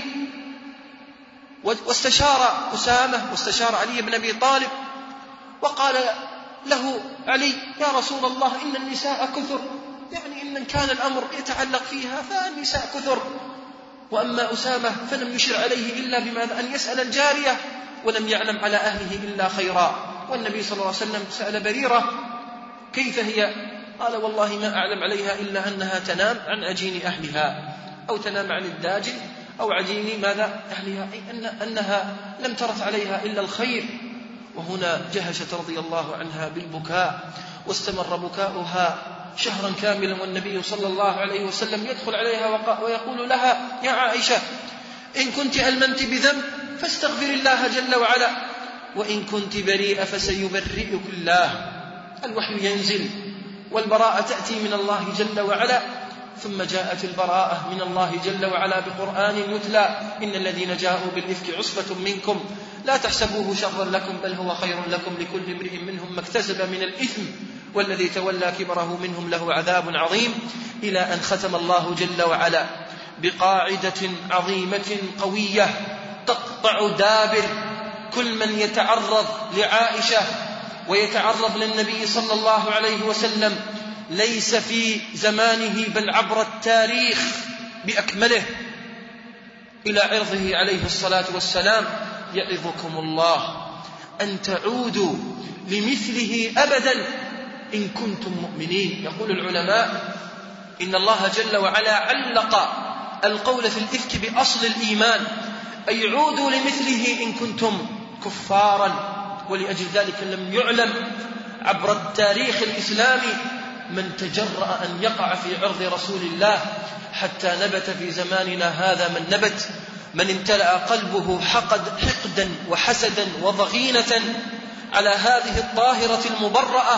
واستشار أسامة واستشار علي بن أبي طالب، وقال له علي يا رسول الله إن النساء كثر، يعني إن كان الأمر يتعلق فيها فالنساء كثر. وأما أسامة فلم يشر عليه إلا بماذا؟ أن يسأل الجارية، ولم يعلم على أهله إلا خيرا. والنبي صلى الله عليه وسلم سأل بريرة كيف هي؟ قال والله ما أعلم عليها إلا أنها تنام عن عجين أهلها، أو تنام عن الداجن أو عجين ماذا؟ أهلها، أي أن أنها لم ترث عليها إلا الخير. وهنا جهشت رضي الله عنها بالبكاء، واستمر بكاؤها شهرا كاملا، والنبي صلى الله عليه وسلم يدخل عليها ويقول لها يا عائشة إن كنت ألممت بذنب فاستغفر الله جل وعلا، وإن كنت بريئة فسيبرئك الله. الوحي ينزل والبراءة تأتي من الله جل وعلا، ثم جاءت البراءة من الله جل وعلا بقرآن يتلى إن الذين جاءوا بالإفك عصبة منكم لا تحسبوه شرا لكم بل هو خير لكم لكل امرئ منهم ما اكتسب من الإثم والذي تولى كبره منهم له عذاب عظيم، إلى أن ختم الله جل وعلا بقاعدة عظيمة قوية تقطع دابر كل من يتعرض لعائشة ويتعرض للنبي صلى الله عليه وسلم، ليس في زمانه بل عبر التاريخ بأكمله، إلى عرضه عليه الصلاة والسلام. يعظكم الله أن تعودوا لمثله أبدا إن كنتم مؤمنين. يقول العلماء إن الله جل وعلا علق القول في الإفك بأصل الإيمان، أي عودوا لمثله إن كنتم كفارا. ولأجل ذلك لم يعلم عبر التاريخ الإسلامي من تجرأ أن يقع في عرض رسول الله، حتى نبت في زماننا هذا من نبت، من امتلأ قلبه حقد حقدا وحسدا وضغينة على هذه الطاهرة المبرأة،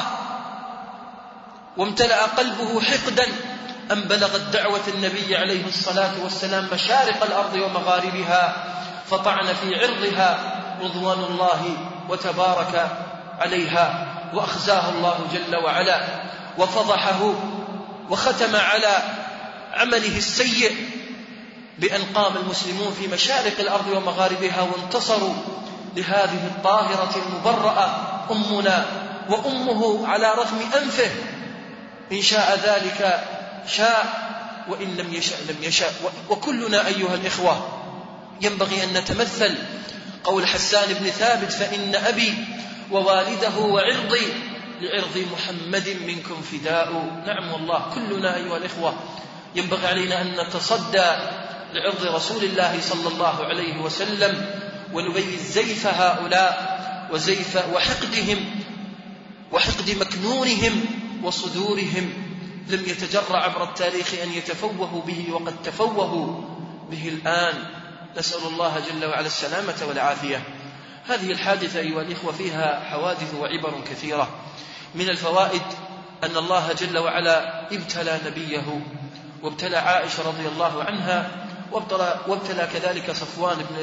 وامتلأ قلبه حقدا أن بلغت دعوة النبي عليه الصلاة والسلام مشارق الأرض ومغاربها، فطعن في عرضها رضوان الله وتبارك عليها، وأخزاه الله جل وعلا وفضحه، وختم على عمله السيء بأن قام المسلمون في مشارق الأرض ومغاربها وانتصروا لهذه الطاهرة المبرأة أمنا وأمه على رغم أنفه، إن شاء ذلك شاء وإن لم يشاء لم يشاء. وكلنا أيها الإخوة ينبغي أن نتمثل قول حسان بن ثابت فإن أبي ووالده وعرضي لعرض محمد منكم فداء. نعم والله كلنا أيها الإخوة ينبغي علينا أن نتصدى لعرض رسول الله صلى الله عليه وسلم، ونبيز زيف هؤلاء وزيف وحقدهم وحقد مكنونهم وصدورهم لم يتجرأ عبر التاريخ أن يتفوهوا به، وقد تفوهوا به الآن. نسأل الله جل وعلا السلامة والعافية. هذه الحادثة أيها الإخوة فيها حوادث وعبر كثيرة. من الفوائد أن الله جل وعلا ابتلى نبيه، وابتلى عائشة رضي الله عنها، وابتلى, وابتلى كذلك صفوان بن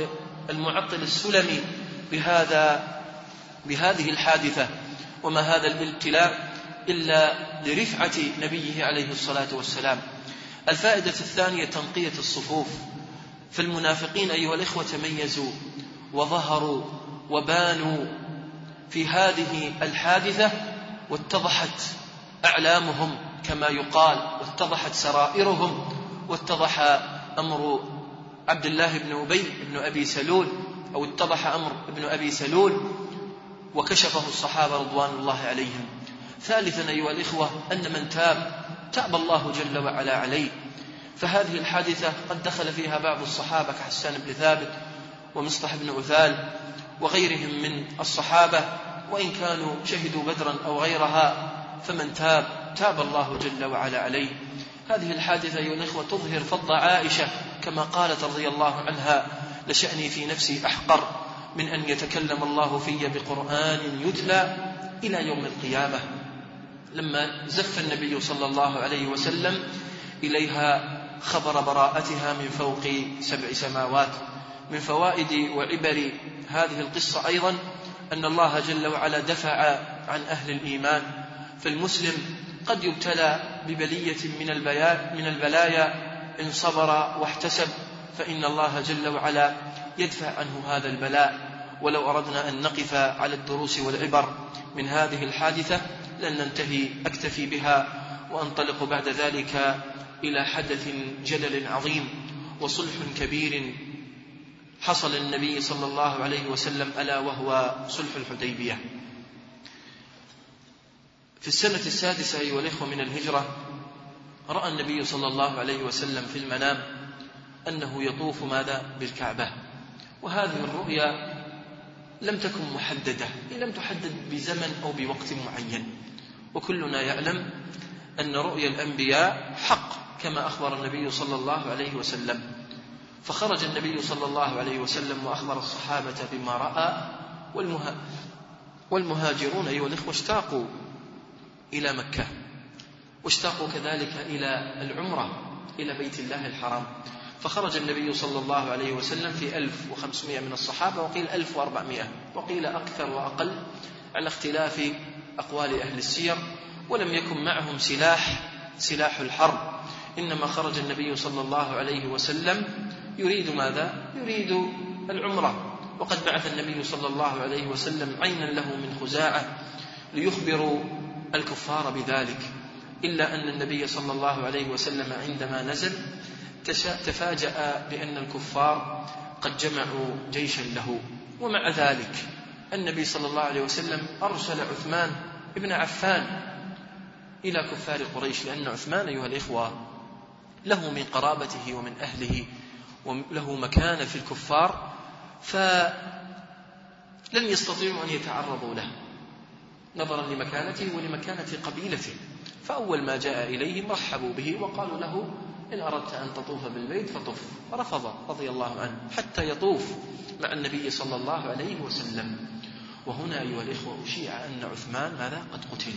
المعطل السلمي بهذا بهذه الحادثة وما هذا الابتلاء إلا لرفعة نبيه عليه الصلاة والسلام. الفائدة الثانية تنقية الصفوف. فالمنافقين أيها الإخوة تميزوا وظهروا وبانوا في هذه الحادثة، واتضحت أعلامهم كما يقال، واتضحت سرائرهم، واتضح أمر عبد الله بن أبي بن أبي سلول، أو اتضح أمر ابن أبي سلول، وكشفه الصحابة رضوان الله عليهم. ثالثا أيها الإخوة أن من تاب تاب الله جل وعلا عليه. فهذه الحادثة قد دخل فيها بعض الصحابة كحسان بن ثابت ومصطح بن عثال وغيرهم من الصحابة، وإن كانوا شهدوا بدرا أو غيرها، فمن تاب تاب الله جل وعلا عليه. هذه الحادثة أيها الإخوة تظهر فضل عائشة كما قالت رضي الله عنها: لشأني في نفسي أحقر من أن يتكلم الله في بقرآن يتلى إلى يوم القيامة. لما زف النبي صلى الله عليه وسلم إليها خبر براءتها من فوق سبع سماوات. من فوائد وعبر هذه القصة أيضا أن الله جل وعلا دفع عن أهل الإيمان. فالمسلم قد يبتلى ببلية من البلايا، إن صبر واحتسب فإن الله جل وعلا يدفع عنه هذا البلاء. ولو أردنا أن نقف على الدروس والعبر من هذه الحادثة لن ننتهي، أكتفي بها وأنطلق بعد ذلك إلى حدث جلل عظيم وصلح كبير حصل النبي صلى الله عليه وسلم، ألا وهو صلح الحديبية. في السنة السادسة أيها الإخوة من الهجرة رأى النبي صلى الله عليه وسلم في المنام أنه يطوف ماذا بالكعبة. وهذه الرؤيا لم تكن محددة، لم تحدد بزمن أو بوقت معين، وكلنا يعلم أن رؤيا الأنبياء حق كما أخبر النبي صلى الله عليه وسلم. فخرج النبي صلى الله عليه وسلم وأخبر الصحابة بما رأى، والمها... والمهاجرون أيها الإخوة اشتاقوا إلى مكة، واشتاقوا كذلك إلى العمرة إلى بيت الله الحرام. فخرج النبي صلى الله عليه وسلم في ألف وخمسمائة من الصحابة، وقيل ألف وأربعمائة، وقيل أكثر وأقل على اختلاف أقوال أهل السير. ولم يكن معهم سلاح سلاح الحرب، إنما خرج النبي صلى الله عليه وسلم يريد ماذا؟ يريد العمرة. وقد بعث النبي صلى الله عليه وسلم عينا له من خزاعة ليخبروا الكفار بذلك، إلا أن النبي صلى الله عليه وسلم عندما نزل تفاجأ بأن الكفار قد جمعوا جيشا له. ومع ذلك النبي صلى الله عليه وسلم أرسل عثمان ابن عفان إلى كفار قريش، لأن عثمان أيها الإخوة له من قرابته ومن أهله وله مكانة في الكفار، فلن يستطيعوا أن يتعرضوا له نظرا لمكانته ولمكانة قبيلته. فأول ما جاء إليهم رحبوا به وقالوا له: إن أردت أن تطوف بالبيت فطف. فرفض رضي الله عنه حتى يطوف مع النبي صلى الله عليه وسلم. وهنا أيها الإخوة أشيع أن عثمان ماذا؟ قد قتل،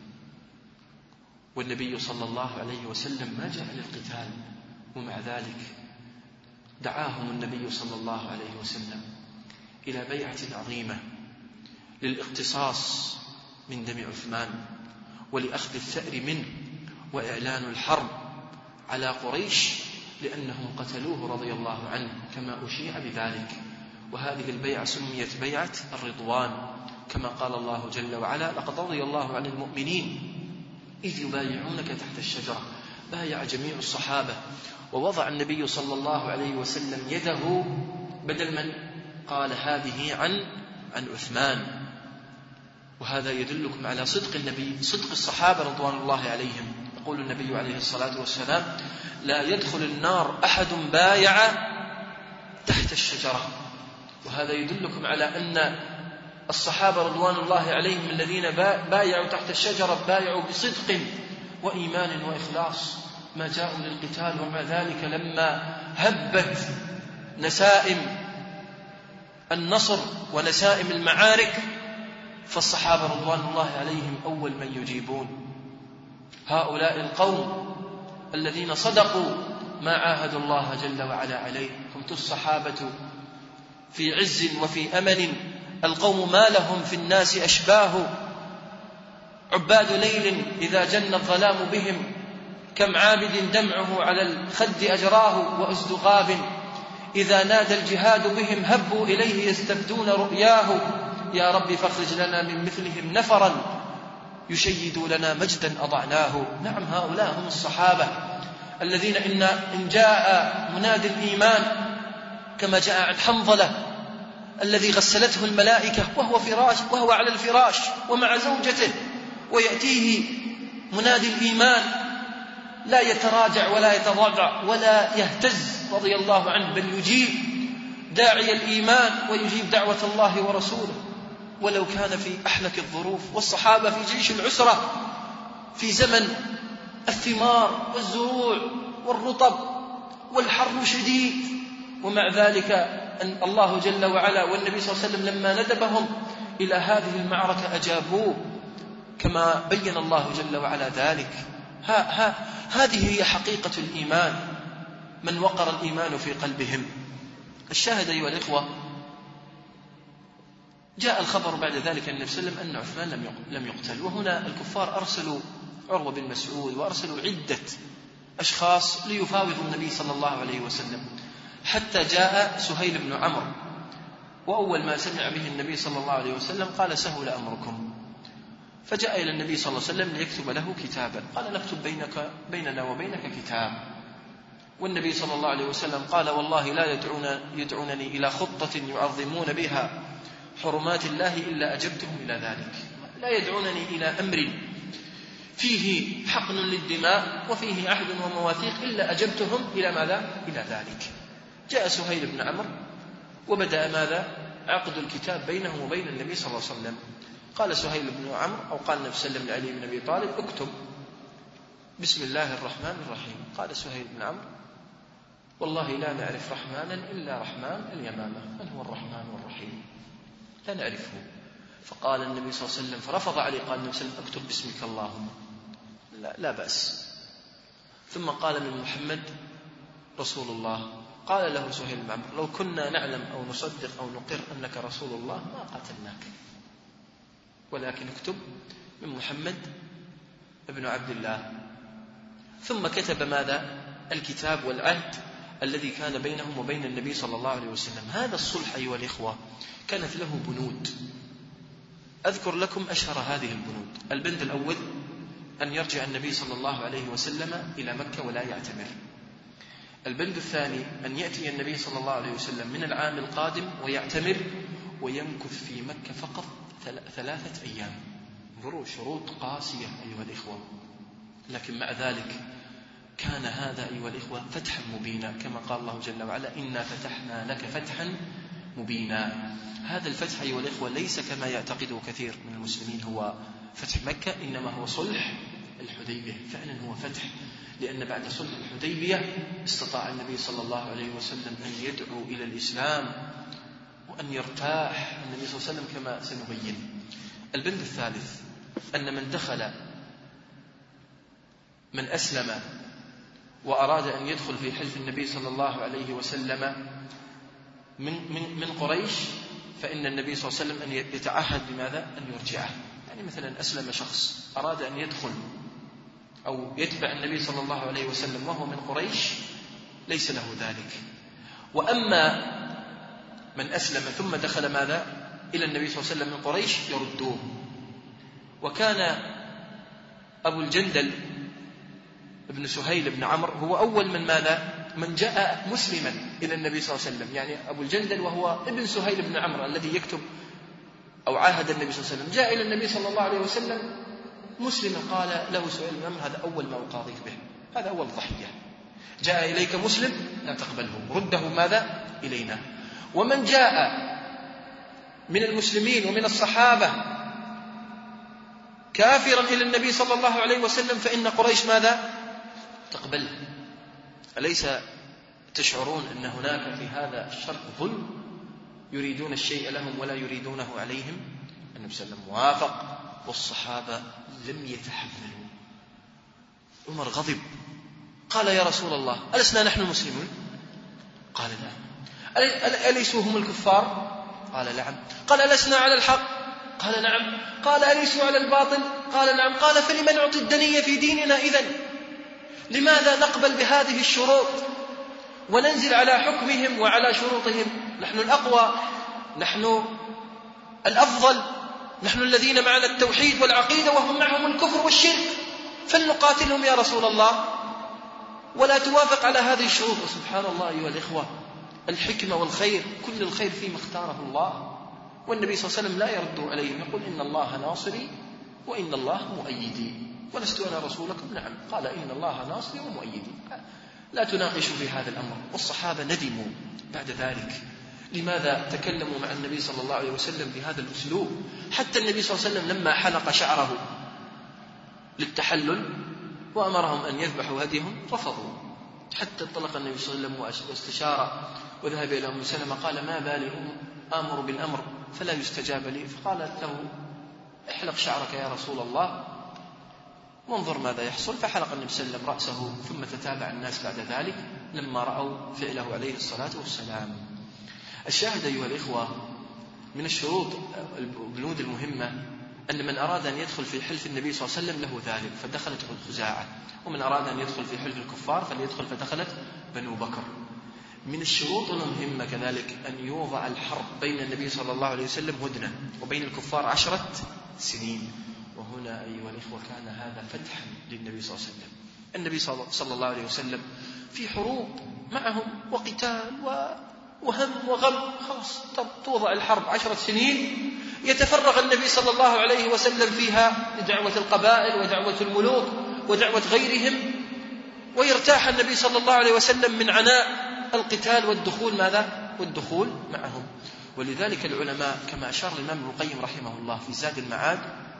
والنبي صلى الله عليه وسلم ما جاء للقتال. ومع ذلك دعاهم النبي صلى الله عليه وسلم إلى بيعة عظيمة للاقتصاص من دم عثمان ولأخذ الثأر منه وإعلان الحرب على قريش، لأنهم قتلوه رضي الله عنه كما أشيع بذلك. وهذه البيعة سميت بيعة الرضوان، كما قال الله جل وعلا: لقد رضي الله عن المؤمنين إذ يبايعونك تحت الشجرة. بايع جميع الصحابة، ووضع النبي صلى الله عليه وسلم يده بدل من قال هذه عن عن عثمان. وهذا يدلكم على صدق النبي، صدق الصحابة رضوان الله عليهم. يقول النبي عليه الصلاة والسلام: لا يدخل النار أحد بايع تحت الشجرة. وهذا يدلكم على أن الصحابة رضوان الله عليهم الذين بايعوا تحت الشجرة بايعوا بصدق وإيمان وإخلاص، ما جاءوا للقتال. ومع ذلك لما هبت نسائم النصر ونسائم المعارك فالصحابة رضوان الله عليهم أول من يجيبون. هؤلاء القوم الذين صدقوا ما عاهدوا الله جل وعلا عليه. كنت الصحابة في عز وفي أمن، القوم ما لهم في الناس أشباه، عباد ليل إذا جن الظلام بهم، كم عابد دمعه على الخد أجراه، وأسد غاب إذا نادى الجهاد بهم هبوا إليه يستبدون رؤياه. يا رب فاخرج لنا من مثلهم نفرا يشيدوا لنا مجدا أضعناه. نعم، هؤلاء هم الصحابة الذين إن, إن جاء منادي الإيمان كما جاء عن حنظلة الذي غسلته الملائكة وهو فراش وهو على الفراش ومع زوجته، ويأتيه منادي الإيمان لا يتراجع ولا يتضرع ولا يهتز رضي الله عنه، بل يجيب داعي الإيمان ويجيب دعوة الله ورسوله ولو كان في أحلك الظروف. والصحابة في جيش العسرة في زمن الثمار والزروع والرطب والحر شديد، ومع ذلك أن الله جل وعلا والنبي صلى الله عليه وسلم لما ندبهم إلى هذه المعركة أجابوه كما بين الله جل وعلا ذلك. ها ها هذه هي حقيقة الإيمان، من وقر الإيمان في قلبهم. الشاهد أيها الإخوة، جاء الخبر بعد ذلك أن النبي صلى الله عليه وسلم أن عثمان لم يقتل، وهنا الكفار أرسلوا عروة بن مسعود وأرسلوا عدة أشخاص ليفاوضوا النبي صلى الله عليه وسلم، حتى جاء سهيل بن عمرو، وأول ما سمع به النبي صلى الله عليه وسلم قال سهل أمركم، فجاء إلى النبي صلى الله عليه وسلم ليكتب له كتابا، قال نكتب بينك بيننا وبينك كتاب. والنبي صلى الله عليه وسلم قال والله لا يدعون يدعونني إلى خطة يعظمون بها حرمات الله إلا أجبتهم إلى ذلك، لا يدعونني إلى أمر فيه حقن للدماء وفيه عهد ومواثيق إلا أجبتهم إلى ماذا؟ إلى ذلك. جاء سهيل بن عمرو وبدأ ماذا؟ عقد الكتاب بينه وبين النبي صلى الله عليه وسلم. قال سهيل بن عمرو أو قال النبي صلى الله عليه وسلم لعلي بن أبي طالب اكتب بسم الله الرحمن الرحيم. قال سهيل بن عمرو والله لا نعرف رحمانا إلا رحمن اليمامة، من هو الرحمن والرحيم؟ لا نعرفه. فقال النبي صلى الله عليه وسلم فرفض عليه، قال النبي صلى الله عليه وسلم اكتب باسمك اللهم. لا, لا بأس. ثم قال من محمد رسول الله. قال له سهيل بن عمرو لو كنا نعلم أو نصدق أو نقر أنك رسول الله ما قتلناك، ولكن اكتب من محمد ابن عبد الله. ثم كتب ماذا؟ الكتاب والعهد الذي كان بينهم وبين النبي صلى الله عليه وسلم. هذا الصلح أيها الإخوة كانت له بنود، أذكر لكم أشهر هذه البنود. البند الأول أن يرجع النبي صلى الله عليه وسلم إلى مكة ولا يعتمر. البند الثاني أن يأتي النبي صلى الله عليه وسلم من العام القادم ويعتمر ويمكث في مكة فقط ثلاثة أيام. انظروا شروط قاسية أيها الإخوة، لكن مع ذلك كان هذا أيها الإخوة فتحا مبينا، كما قال الله جل وعلا إنا فتحنا لك فتحا مبينا. هذا الفتح أيها الإخوة ليس كما يعتقده كثير من المسلمين هو فتح مكة، إنما هو صلح الحديبية. فعلا هو فتح، لأن بعد صلح الحديبية استطاع النبي صلى الله عليه وسلم أن يدعو إلى الإسلام وأن يرتاح النبي صلى الله عليه وسلم كما سنبين. البند الثالث أن من دخل من أسلم وأراد أن يدخل في حلف النبي صلى الله عليه وسلم من, من, من قريش، فإن النبي صلى الله عليه وسلم أن يتعهد بماذا؟ أن يرجعه. يعني مثلا أسلم شخص أراد أن يدخل أو يتبع النبي صلى الله عليه وسلم وهو من قريش ليس له ذلك. وأما من أسلم ثم دخل ماذا؟ إلى النبي صلى الله عليه وسلم من قريش يردوه. وكان أبو الجندل ابن سهيل بن عمرو هو أول من ماذا؟ من جاء مسلما إلى النبي صلى الله عليه وسلم. يعني أبو الجندل وهو ابن سهيل بن عمرو الذي يكتب أو عاهد النبي صلى الله عليه وسلم جاء إلى النبي صلى الله عليه وسلم مسلما. قال له سهيل بن عمرو هذا أول ما أقاضيك به، هذا أول ضحية. جاء إليك مسلم لا تقبله، رده ماذا؟ إلينا. ومن جاء من المسلمين ومن الصحابة كافرا إلى النبي صلى الله عليه وسلم فإن قريش ماذا؟ تقبله. أليس تشعرون أن هناك في هذا الشرق ظلم؟ يريدون الشيء لهم ولا يريدونه عليهم. النبي صلى الله عليه وسلم وافق والصحابة لم يتحملوا. عمر غضب قال يا رسول الله ألسنا نحن المسلمون؟ قال لا. أليسوا هم الكفار؟ قال نعم. قال ألسنا على الحق؟ قال نعم. قال أليسوا على الباطل؟ قال نعم. قال فلمن نعطي الدنية في ديننا إذن؟ لماذا نقبل بهذه الشروط وننزل على حكمهم وعلى شروطهم؟ نحن الأقوى، نحن الأفضل، نحن الذين معنا التوحيد والعقيدة وهم معهم الكفر والشرك، فلنقاتلهم يا رسول الله ولا توافق على هذه الشروط. وسبحان الله أيها الإخوة، الحكمة والخير كل الخير فيما اختاره الله، والنبي صلى الله عليه وسلم لا يرد عليهم، يقول إن الله ناصري وإن الله مؤيدي، ولست أنا رسولكم. نعم. قال إن الله ناصري ومؤيدي، لا تناقشوا في هذا الأمر. والصحابة ندموا بعد ذلك. لماذا تكلموا مع النبي صلى الله عليه وسلم بهذا الأسلوب؟ حتى النبي صلى الله عليه وسلم لما حلق شعره للتحلل وأمرهم أن يذبحوا هديهم رفضوا، حتى انطلق النبي صلى الله عليه وسلم واستشار وذهب إلى أم سلمة قال ما بالي آمر بالأمر فلا يستجاب لي، فقالت له احلق شعرك يا رسول الله وانظر ماذا يحصل. فحلق النبي صلى الله عليه وسلم رأسه، ثم تتابع الناس بعد ذلك لما رأوا فعله عليه الصلاة والسلام. الشاهد أيها الإخوة، من الشروط البنود المهمة أن من أراد أن يدخل في حلف النبي صلى الله عليه وسلم له ذلك، فدخلت خزاعة، ومن أراد أن يدخل في حلف الكفار فليدخل فدخلت بنو بكر. من الشروط المهمة كذلك أن يوضع الحرب بين النبي صلى الله عليه وسلم هدنة وبين الكفار عشرة سنين. وهنا أيها الإخوة كان هذا فتحا للنبي صلى الله عليه وسلم. النبي صلى الله عليه وسلم في حروب معهم وقتال وهم وغم، خلاص توضع الحرب عشرة سنين يتفرغ النبي صلى الله عليه وسلم فيها لدعوة القبائل ودعوة الملوك ودعوة غيرهم، ويرتاح النبي صلى الله عليه وسلم من عناء القتال والدخول ماذا؟ والدخول معهم. ولذلك العلماء كما أشار الإمام ابن القيم رحمه الله في زاد المعاد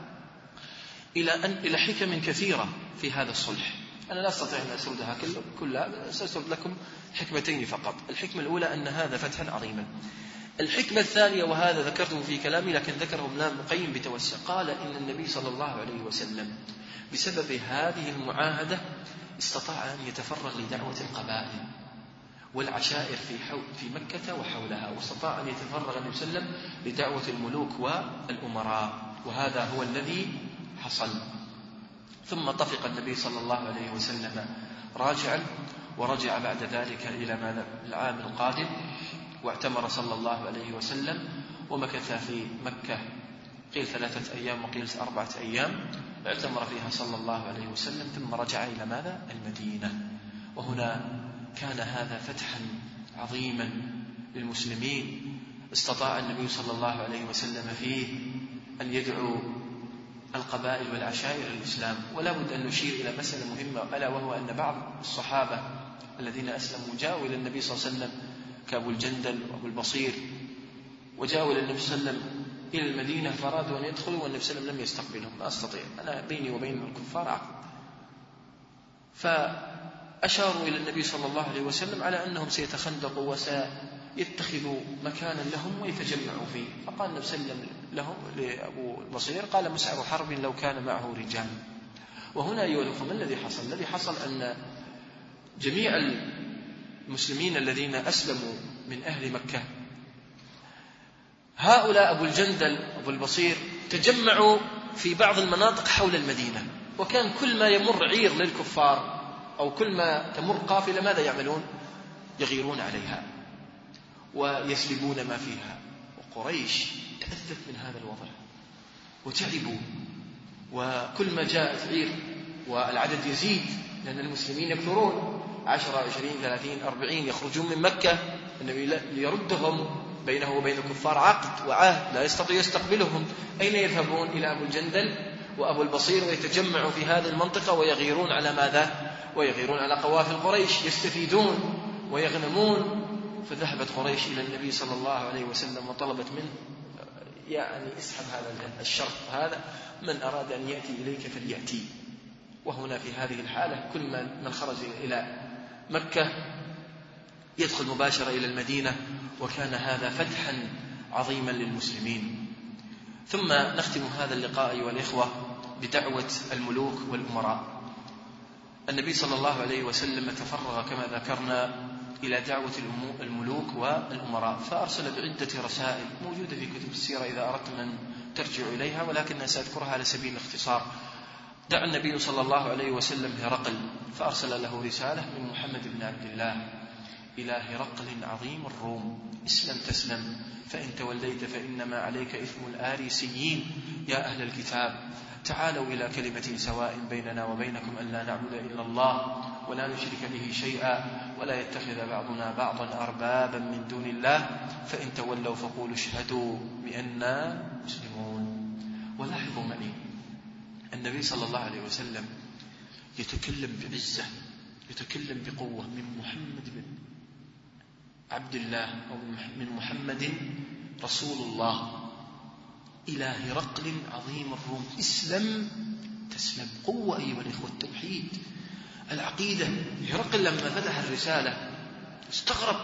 إلى أن إلى حكم كثيرة في هذا الصلح. أنا لا أستطيع أن أسردها كلها، سأسرد لكم حكمتين فقط. الحكمة الأولى أن هذا فتحا عظيما. الحكمة الثانية وهذا ذكرته في كلامي لكن ذكره ابن القيم بتوسع، قال إن النبي صلى الله عليه وسلم بسبب هذه المعاهدة استطاع أن يتفرغ لدعوة القبائل والعشائر في في مكة وحولها، واستطاع أن يتفرغ النبي صلى الله عليه وسلم لدعوة الملوك والأمراء، وهذا هو الذي حصل. ثم طفق النبي صلى الله عليه وسلم راجعا، ورجع بعد ذلك إلى ماذا؟ العام القادم، واعتمر صلى الله عليه وسلم ومكث في مكة قيل ثلاثة أيام وقيل أربعة أيام، اعتمر فيها صلى الله عليه وسلم، ثم رجع إلى ماذا؟ المدينة. وهنا كان هذا فتحا عظيما للمسلمين، استطاع النبي صلى الله عليه وسلم فيه أن يدعو القبائل والعشائر الإسلام. ولا بد أن نشير إلى مسألة مهمة، ألا وهو أن بعض الصحابة الذين أسلموا جاءوا إلى النبي صلى الله عليه وسلم كأبو الجندل وأبو البصير، وجاءوا إلى النبي صلى الله عليه وسلم إلى المدينة فرادوا أن يدخلوا والنبي صلى الله عليه وسلم لم يستقبلهم، ما أستطيع، أنا بيني وبين الكفار عقد. فأشاروا إلى النبي صلى الله عليه وسلم على أنهم سيتخندقوا وسيتخذوا مكانا لهم ويتجمعوا فيه. فقال النبي صلى الله عليه وسلم لهم لأبو البصير قال مسعر حرب لو كان معه رجال. وهنا أيها الأخوة ما الذي حصل؟ الذي حصل أن جميع المسلمين الذين أسلموا من أهل مكة هؤلاء أبو الجندل أبو البصير تجمعوا في بعض المناطق حول المدينة، وكان كل ما يمر عير للكفار أو كل ما تمر قافلة ماذا يعملون؟ يغيرون عليها ويسلبون ما فيها. وقريش تأذت من هذا الوضع وتعبوا، وكل ما جاءت عير والعدد يزيد لأن المسلمين يكثرون، عشرة عشرين ثلاثين أربعين يخرجون من مكة، النبي ليردهم بينه وبين الكفار عقد وعهد لا يستطيع يستقبلهم. أين يذهبون؟ إلى أبو الجندل وأبو البصير، ويتجمعوا في هذه المنطقة ويغيرون على ماذا؟ ويغيرون على قوافل قريش، يستفيدون ويغنمون. فذهبت قريش إلى النبي صلى الله عليه وسلم وطلبت منه يعني اسحب هذا الشرط، هذا من أراد أن يأتي إليك فليأتي. وهنا في هذه الحالة كل من خرج إلى مكة يدخل مباشرة إلى المدينة، وكان هذا فتحا عظيما للمسلمين. ثم نختم هذا اللقاء أيها الإخوة بدعوة الملوك والأمراء. النبي صلى الله عليه وسلم تفرغ كما ذكرنا إلى دعوة الملوك والأمراء، فأرسل بعدة رسائل موجودة في كتب السيرة إذا أردتم أن ترجعوا إليها، ولكن سأذكرها على سبيل الاختصار. دعا النبي صلى الله عليه وسلم هرقل فأرسل له رسالة من محمد بن عبد الله إلى هرقل عظيم الروم: اسلم تسلم، فإن توليت فإنما عليك إثم الآريسيين يا أهل الكتاب، تعالوا إلى كلمة سواء بيننا وبينكم ألا نعبد إلا الله ولا نشرك به شيئا ولا يتخذ بعضنا بعضا أربابا من دون الله، فإن تولوا فقولوا اشهدوا بأننا مسلمون. ولاحظوا معي النبي صلى الله عليه وسلم يتكلم بعزة، يتكلم بقوة من محمد بن عبد الله أو من محمد رسول الله إلى هرقل عظيم الروم: اسلم تسلم. قوة أيها الإخوة، التوحيد، العقيدة. هرقل لما فتح الرسالة استغرب: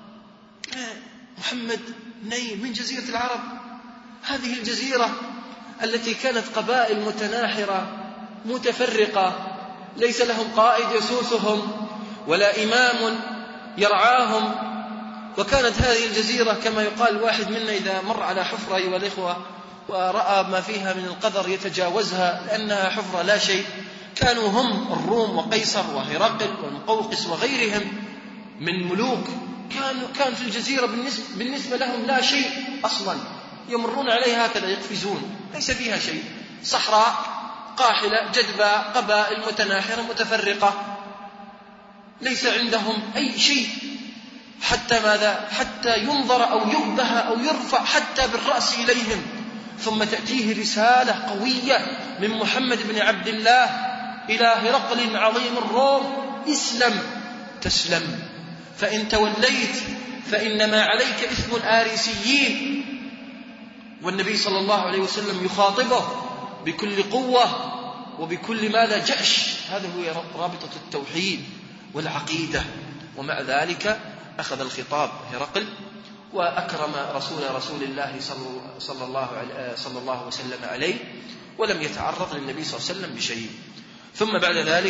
محمد ني من جزيرة العرب، هذه الجزيرة التي كانت قبائل متناحرة متفرقة، ليس لهم قائد يسوسهم ولا إمام يرعاهم، وكانت هذه الجزيرة كما يقال واحد منا إذا مر على حفرة أيها الإخوة ورأى ما فيها من القدر يتجاوزها لأنها حفرة لا شيء. كانوا هم الروم وقيصر وهرقل والمقوقس وغيرهم من ملوك، كانوا كان في الجزيرة بالنسبة, بالنسبة لهم لا شيء أصلا، يمرون عليها هكذا يقفزون، ليس فيها شيء، صحراء قاحلة جدبة، قبائل متناحرة متفرقة، ليس عندهم أي شيء حتى ماذا؟ حتى ينظر أو ينبه أو يرفع حتى بالرأس إليهم. ثم تأتيه رسالة قوية من محمد بن عبد الله إلى هرقل عظيم الروم: اسلم تسلم، فإن توليت فإنما عليك إثم الآريسيين. والنبي صلى الله عليه وسلم يخاطبه بكل قوة وبكل ماذا؟ جأش. هذا هو رابطة التوحيد والعقيدة. ومع ذلك أخذ الخطاب هرقل وأكرم رسول رسول الله صلى الله عليه صلى الله وسلم عليه، ولم يتعرض للنبي صلى الله عليه وسلم بشيء. ثم بعد ذلك،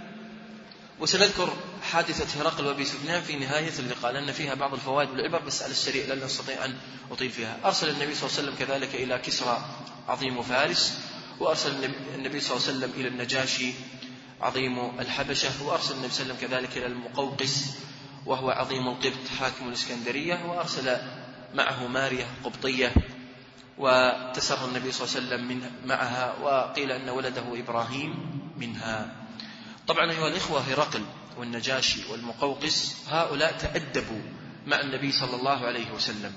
وسنذكر حادثة هرقل وأبي سفيان في نهاية اللقاء لأن فيها بعض الفوائد والعبر، بس على السريع لن نستطيع أن أطيل فيها. أرسل النبي صلى الله عليه وسلم كذلك إلى كسرى عظيم فارس، وأرسل النبي صلى الله عليه وسلم إلى النجاشي عظيم الحبشة، وأرسل النبي صلى الله عليه وسلم كذلك إلى المقوقس وهو عظيم القبط حاكم الإسكندرية، وأرسل معه ماريا قبطية، وتسر النبي صلى الله عليه وسلم من معها، وقيل أن ولده إبراهيم منها. طبعا أيها الإخوة، هرقل والنجاشي والمقوقس هؤلاء تأدبوا مع النبي صلى الله عليه وسلم،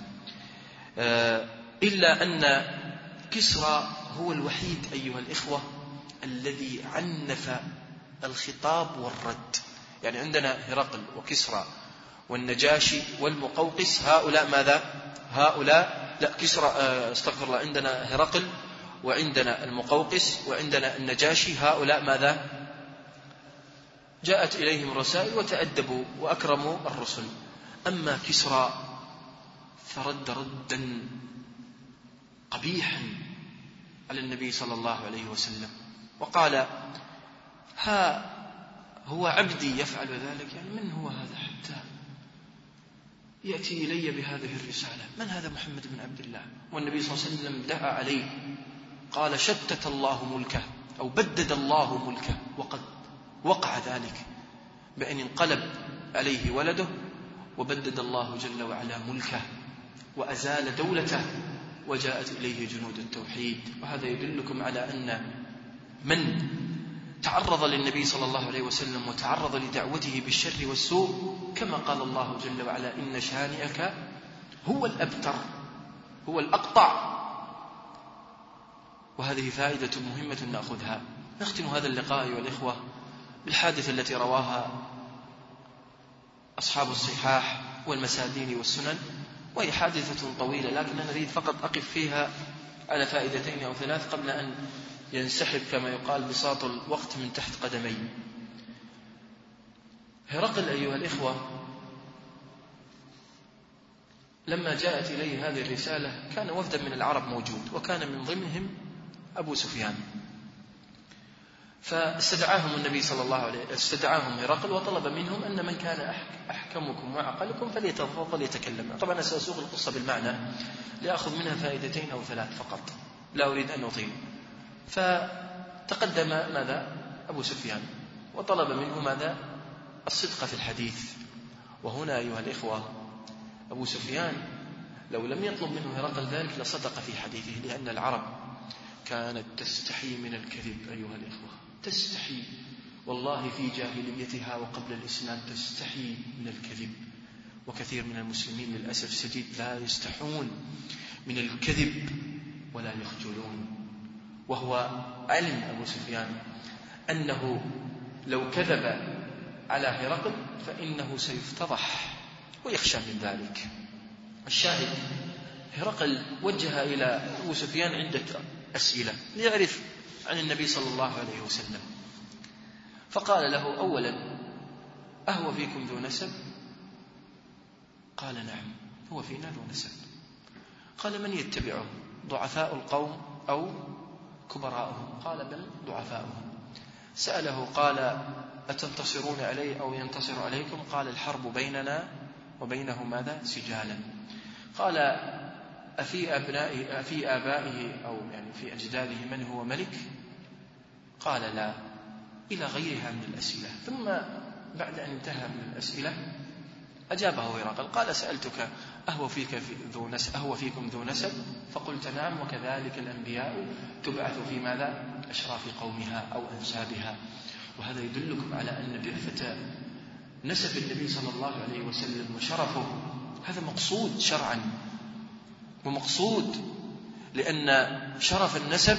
إلا أن كسرى هو الوحيد أيها الإخوة الذي عنف الخطاب والرد. يعني عندنا هرقل وكسرى والنجاشي والمقوقس، هؤلاء ماذا؟ هؤلاء لا كسرى استغفر الله عندنا هرقل وعندنا المقوقس وعندنا النجاشي، هؤلاء ماذا؟ جاءت إليهم الرسائل وتأدبوا وأكرموا الرسل. أما كسرى فرد ردا قبيحا على النبي صلى الله عليه وسلم وقال: ها هو عبدي يفعل ذلك، يعني من هو هذا حتى يأتي إلي بهذه الرسالة؟ من هذا محمد بن عبد الله؟ والنبي صلى الله عليه وسلم دعا عليه، قال: شتت الله ملكه أو بدد الله ملكه، وقد وقع ذلك بأن انقلب عليه ولده وبدد الله جل وعلا ملكه وأزال دولته وجاءت إليه جنود التوحيد. وهذا يدلكم على أن من تعرض للنبي صلى الله عليه وسلم وتعرض لدعوته بالشر والسوء، كما قال الله جل وعلا: إن شانئك هو الأبتر، هو الأقطع. وهذه فائدة مهمة نأخذها. نختم هذا اللقاء أيها الإخوة بالحادثة التي رواها أصحاب الصحاح والمسادين والسنن، وهي حادثة طويلة، لكن أنا أريد فقط أقف فيها على فائدتين أو ثلاث قبل أن ينسحب كما يقال بساط الوقت من تحت قدمي. هرقل أيها الإخوة لما جاءت إليه هذه الرسالة كان وفدا من العرب موجود، وكان من ضمنهم أبو سفيان. فاستدعاهم النبي صلى الله عليه وسلم استدعاهم هرقل وطلب منهم أن من كان أحكمكم وأعقلكم فليتفضل يتكلم. طبعا سأسوق القصة بالمعنى لأخذ منها فائدتين أو ثلاث فقط، لا أريد أن أطيل. فتقدم ماذا أبو سفيان وطلب منه ماذا الصدق في الحديث. وهنا أيها الإخوة أبو سفيان لو لم يطلب منه هرقل ذلك لصدق في حديثه، لأن العرب كانت تستحي من الكذب أيها الإخوة، تستحي والله في جاهليتها وقبل الإسلام تستحي من الكذب. وكثير من المسلمين للأسف الشديد لا يستحون من الكذب ولا يخجلون. وهو علم أبو سفيان أنه لو كذب على هرقل فإنه سيفتضح ويخشى من ذلك. الشاهد هرقل وجه إلى أبو سفيان عدة أسئلة ليعرف عن النبي صلى الله عليه وسلم. فقال له أولا أهو فيكم ذو نسب؟ قال نعم هو فينا ذو نسب. قال من يتبعه ضعفاء القوم أو كبراءهم؟ قال بل ضعفاؤهم. سأله قال أتنتصرون عليه أو ينتصر عليكم؟ قال الحرب بيننا وبينه ماذا سجالا. قال أفي أبنائه أفي آبائه أو يعني في أجداده من هو ملك؟ قال لا، إلى غيرها من الأسئلة. ثم بعد أن انتهى من الأسئلة أجابه هرقل قال سألتك أهو فيك في ذو نسب أهو فيكم ذو نسب؟ فقلت نعم وكذلك الأنبياء تبعث في ماذا أشراف قومها أو أنسابها. وهذا يدلكم على أن بعثة نسب النبي صلى الله عليه وسلم وشرفه هذا مقصود شرعا ومقصود، لأن شرف النسب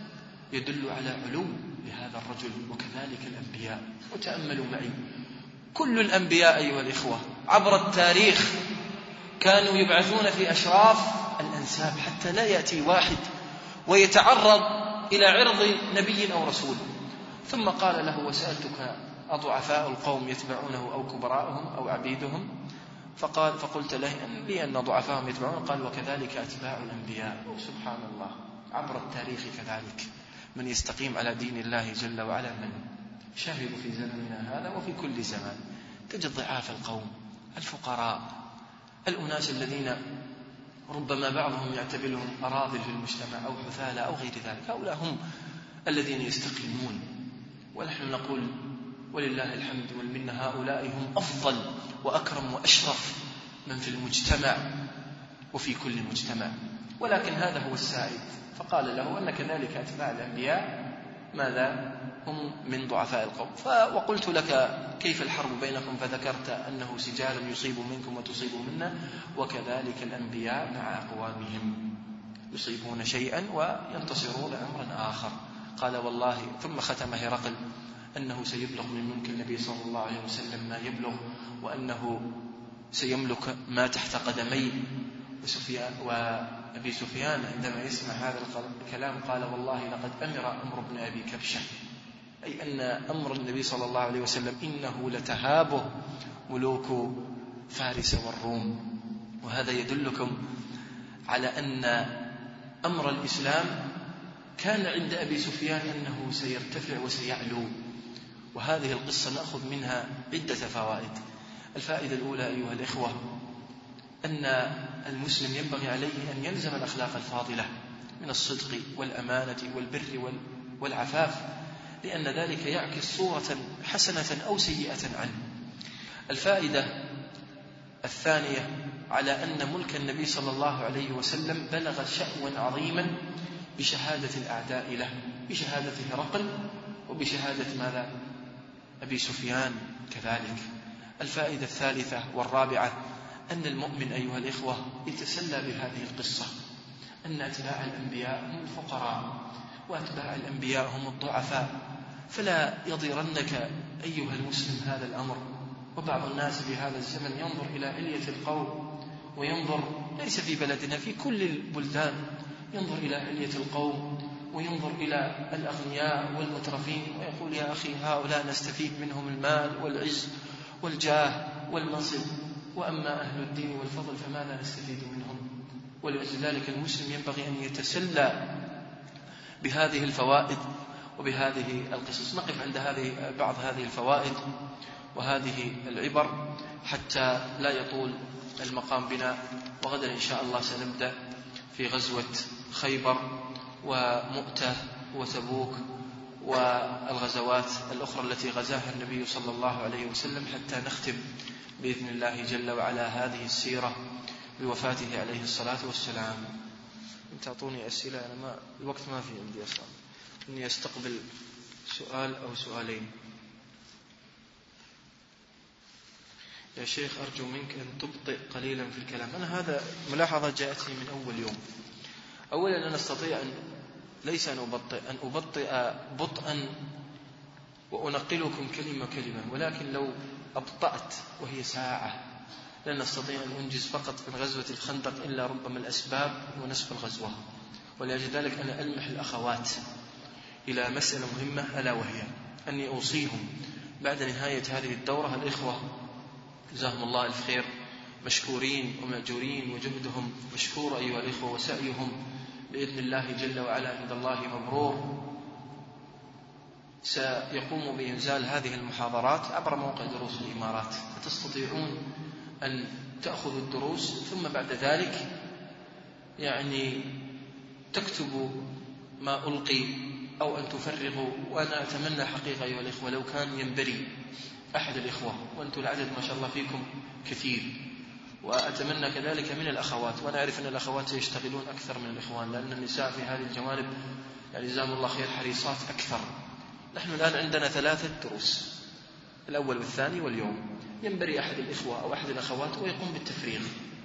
يدل على علو لهذا الرجل وكذلك الأنبياء. وتأملوا معي كل الأنبياء أيها الإخوة عبر التاريخ كانوا يبعثون في أشراف الأنساب حتى لا يأتي واحد ويتعرض إلى عرض نبي أو رسول. ثم قال له وسألتك أضعفاء القوم يتبعونه أو كبراءهم أو عبيدهم؟ فقال فقلت له لأن ضعفاهم يتبعون. قال وكذلك أتباع الأنبياء. سبحان الله عبر التاريخ كذلك من يستقيم على دين الله جل وعلا من شاهد في زمننا هذا وفي كل زمان. تجد ضعاف القوم الفقراء الأناس الذين ربما بعضهم يعتبرهم أراذل في المجتمع أو حثالة أو غير ذلك، هؤلاء هم الذين يستقيمون. ونحن نقول ولله الحمد والمنة هؤلاء هم أفضل وأكرم وأشرف من في المجتمع وفي كل مجتمع. ولكن هذا هو السائد. فقال له أن كذلك أتباع الأنبياء ماذا هم من ضعفاء القوم. وقلت لك كيف الحرب بينكم فذكرت أنه سجال يصيب منكم وتصيب منا وكذلك الأنبياء مع أقوامهم يصيبون شيئا وينتصرون أمرا آخر. قال والله ثم ختم هرقل أنه سيبلغ من ملك النبي صلى الله عليه وسلم ما يبلغ وأنه سيملك ما تحت قدمي. وسفيان وأبي سفيان عندما يسمع هذا الكلام قال والله لقد أمر أمر ابن أبي كبشة، أي أن أمر النبي صلى الله عليه وسلم إنه لتهابه ملوك فارس والروم. وهذا يدلكم على أن أمر الإسلام كان عند أبي سفيان أنه سيرتفع وسيعلو. وهذه القصة نأخذ منها عدة فوائد. الفائدة الأولى أيها الإخوة أن المسلم ينبغي عليه أن يلزم الأخلاق الفاضلة من الصدق والأمانة والبر والعفاف، لأن ذلك يعكس صورة حسنة أو سيئة عنه. الفائدة الثانية على أن ملك النبي صلى الله عليه وسلم بلغ شأوا عظيما بشهادة الأعداء له، بشهادة هرقل وبشهادة ماذا أبي سفيان كذلك. الفائدة الثالثة والرابعة أن المؤمن أيها الإخوة يتسلى بهذه القصة، أن أتباع الأنبياء هم الفقراء وأتباع الأنبياء هم الضعفاء. فلا يضيرنك أيها المسلم هذا الأمر. وبعض الناس في هذا الزمن ينظر إلى علية القوم وينظر ليس في بلدنا في كل البلدان، ينظر إلى علية القوم وينظر إلى الأغنياء والمترفين ويقول يا أخي هؤلاء نستفيد منهم المال والعز والجاه والمنصب، وأما أهل الدين والفضل فماذا نستفيد منهم؟ ولذلك المسلم ينبغي أن يتسلى بهذه الفوائد وبهذه القصص. نقف عند هذه بعض هذه الفوائد وهذه العبر حتى لا يطول المقام بنا، وغدا إن شاء الله سنبدأ في غزوة خيبر ومؤتة وتبوك والغزوات الأخرى التي غزاها النبي صلى الله عليه وسلم، حتى نختم بإذن الله جل وعلا هذه السيرة بوفاته عليه الصلاة والسلام. تعطوني أسئلة، أنا ما الوقت ما في عندي أصلا، إني أستقبل سؤال أو سؤالين. يا شيخ أرجو منك أن تبطئ قليلا في الكلام. أنا هذا ملاحظة جاءتني من أول يوم. أولا أنا أستطيع أن ليس أن أبطئ أن أبطئ بطئا وأنقلكم كلمة كلمة، ولكن لو أبطأت وهي ساعة لن أستطيع أن أنجز فقط من غزوة الخندق إلا ربما الأسباب ونصف الغزوة. ولأجل ذلك أنا ألمح الأخوات إلى مسألة مهمة، ألا وهي أني أوصيهم بعد نهاية هذه الدورة، الإخوة جزاهم الله الف خير مشكورين ومأجورين وجهدهم مشكور أيها الإخوة، وسعيهم بإذن الله جل وعلا عند الله مبرور، سيقوم بإنزال هذه المحاضرات عبر موقع دروس الإمارات، فتستطيعون أن تأخذوا الدروس ثم بعد ذلك يعني تكتبوا ما ألقي أو أن تفرغوا. وأنا أتمنى حقيقة أيها الإخوة لو كان ينبري أحد الإخوة، وأنتم العدد ما شاء الله فيكم كثير، وأتمنى كذلك من الأخوات، وأنا أعرف أن الأخوات سيشتغلون أكثر من الإخوان، لأن النساء في هذه الجوانب يعني جزاهم الله خير حريصات أكثر. نحن الآن عندنا ثلاثة دروس، الأول والثاني واليوم، ينبري أحد الإخوة أو أحد الأخوات ويقوم بالتفريغ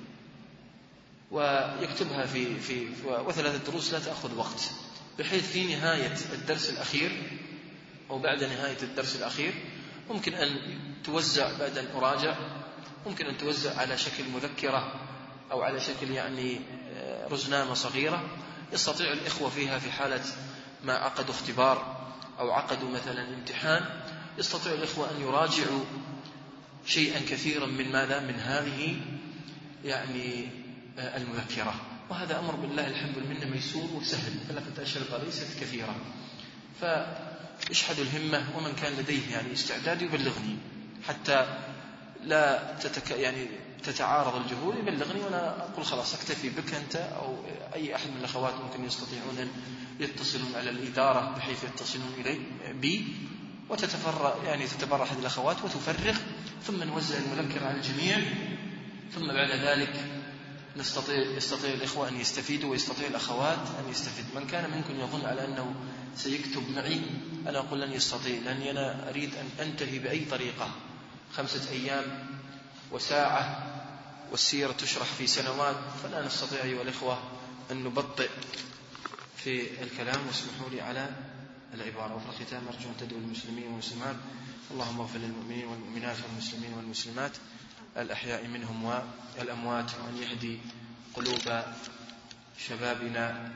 ويكتبها في, في وثلاثة دروس لا تأخذ وقت، بحيث في نهاية الدرس الأخير أو بعد نهاية الدرس الأخير ممكن أن توزع بعد أن أراجع، ممكن أن توزع على شكل مذكرة أو على شكل يعني رزنامة صغيرة، يستطيع الإخوة فيها في حالة ما عقدوا اختبار أو عقدوا مثلا امتحان، يستطيع الإخوة أن يراجعوا شيئا كثيرا من ماذا من هذه يعني المذكرة. وهذا أمر بالله الحمد لله ميسور وسهل، ثلاثة أشرطة ليست كثيرة، فاشحدوا الهمة، ومن كان لديه يعني استعداد يبلغني حتى لا تتك يعني تتعارض الجهود، يبلغني وأنا أقول خلاص أكتفي بك أنت أو أي أحد من الأخوات ممكن يستطيعون أن يتصلون على الإدارة بحيث يتصلون إلي بي، وتتفرغ يعني تتبرع أحد الأخوات وتفرغ، ثم نوزع المذكرة على الجميع، ثم بعد ذلك نستطيع يستطيع الإخوة أن يستفيدوا ويستطيع الأخوات أن يستفيد. من كان منكم يظن على أنه سيكتب معي، أنا أقول لن يستطيع، لأني أنا أريد أن أنتهي بأي طريقة. خمسة أيام وساعة والسيرة تشرح في سنوات، فلا نستطيع أيها الإخوة أن نبطئ في الكلام، واسمحوا لي على العبارة. وفي الختام أرجو أن تدعو المسلمين والمسلمات، اللهم اغفر للمؤمنين والمؤمنات والمسلمين والمسلمات الأحياء منهم والأموات، وأن يهدي قلوب شبابنا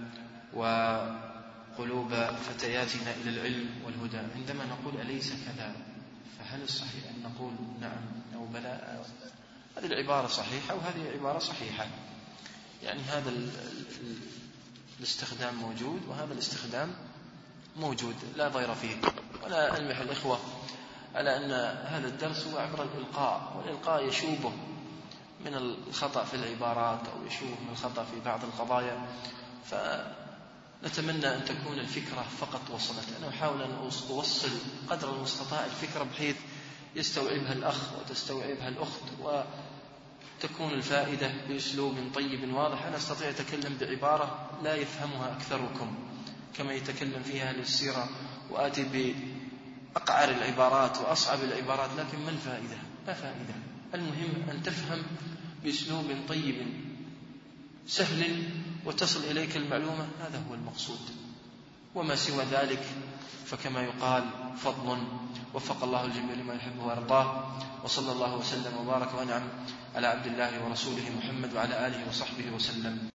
وقلوب فتياتنا إلى العلم والهدى. عندما نقول أليس كذا، فهل الصحيح أن نقول نعم أو بلى؟ هذه العبارة صحيحة وهذه العبارة صحيحة، يعني هذا الاستخدام موجود وهذا الاستخدام موجود، لا ضير فيه. ولا ألمح الإخوة على أن هذا الدرس هو عبر الإلقاء، والإلقاء يشوبه من الخطأ في العبارات أو يشوبه من الخطأ في بعض القضايا، فنتمنى أن تكون الفكرة فقط وصلت. أنا أحاول أن أوصل قدر المستطاع الفكرة بحيث يستوعبها الأخ وتستوعبها الأخت، وتكون الفائدة بأسلوب طيب واضح. أنا أستطيع أتكلم بعبارة لا يفهمها أكثركم كما يتكلم فيها أهل السيرة، وآتي بأقعر العبارات وأصعب العبارات، لكن ما الفائدة؟ لا فائدة. المهم أن تفهم بأسلوب طيب سهل وتصل إليك المعلومة، هذا هو المقصود. وما سوى ذلك فكما يقال فضل، وفق الله الجميع لما يحبه ويرضاه، وصلى الله وسلم وبارك وأنعم على عبد الله ورسوله محمد وعلى آله وصحبه وسلم.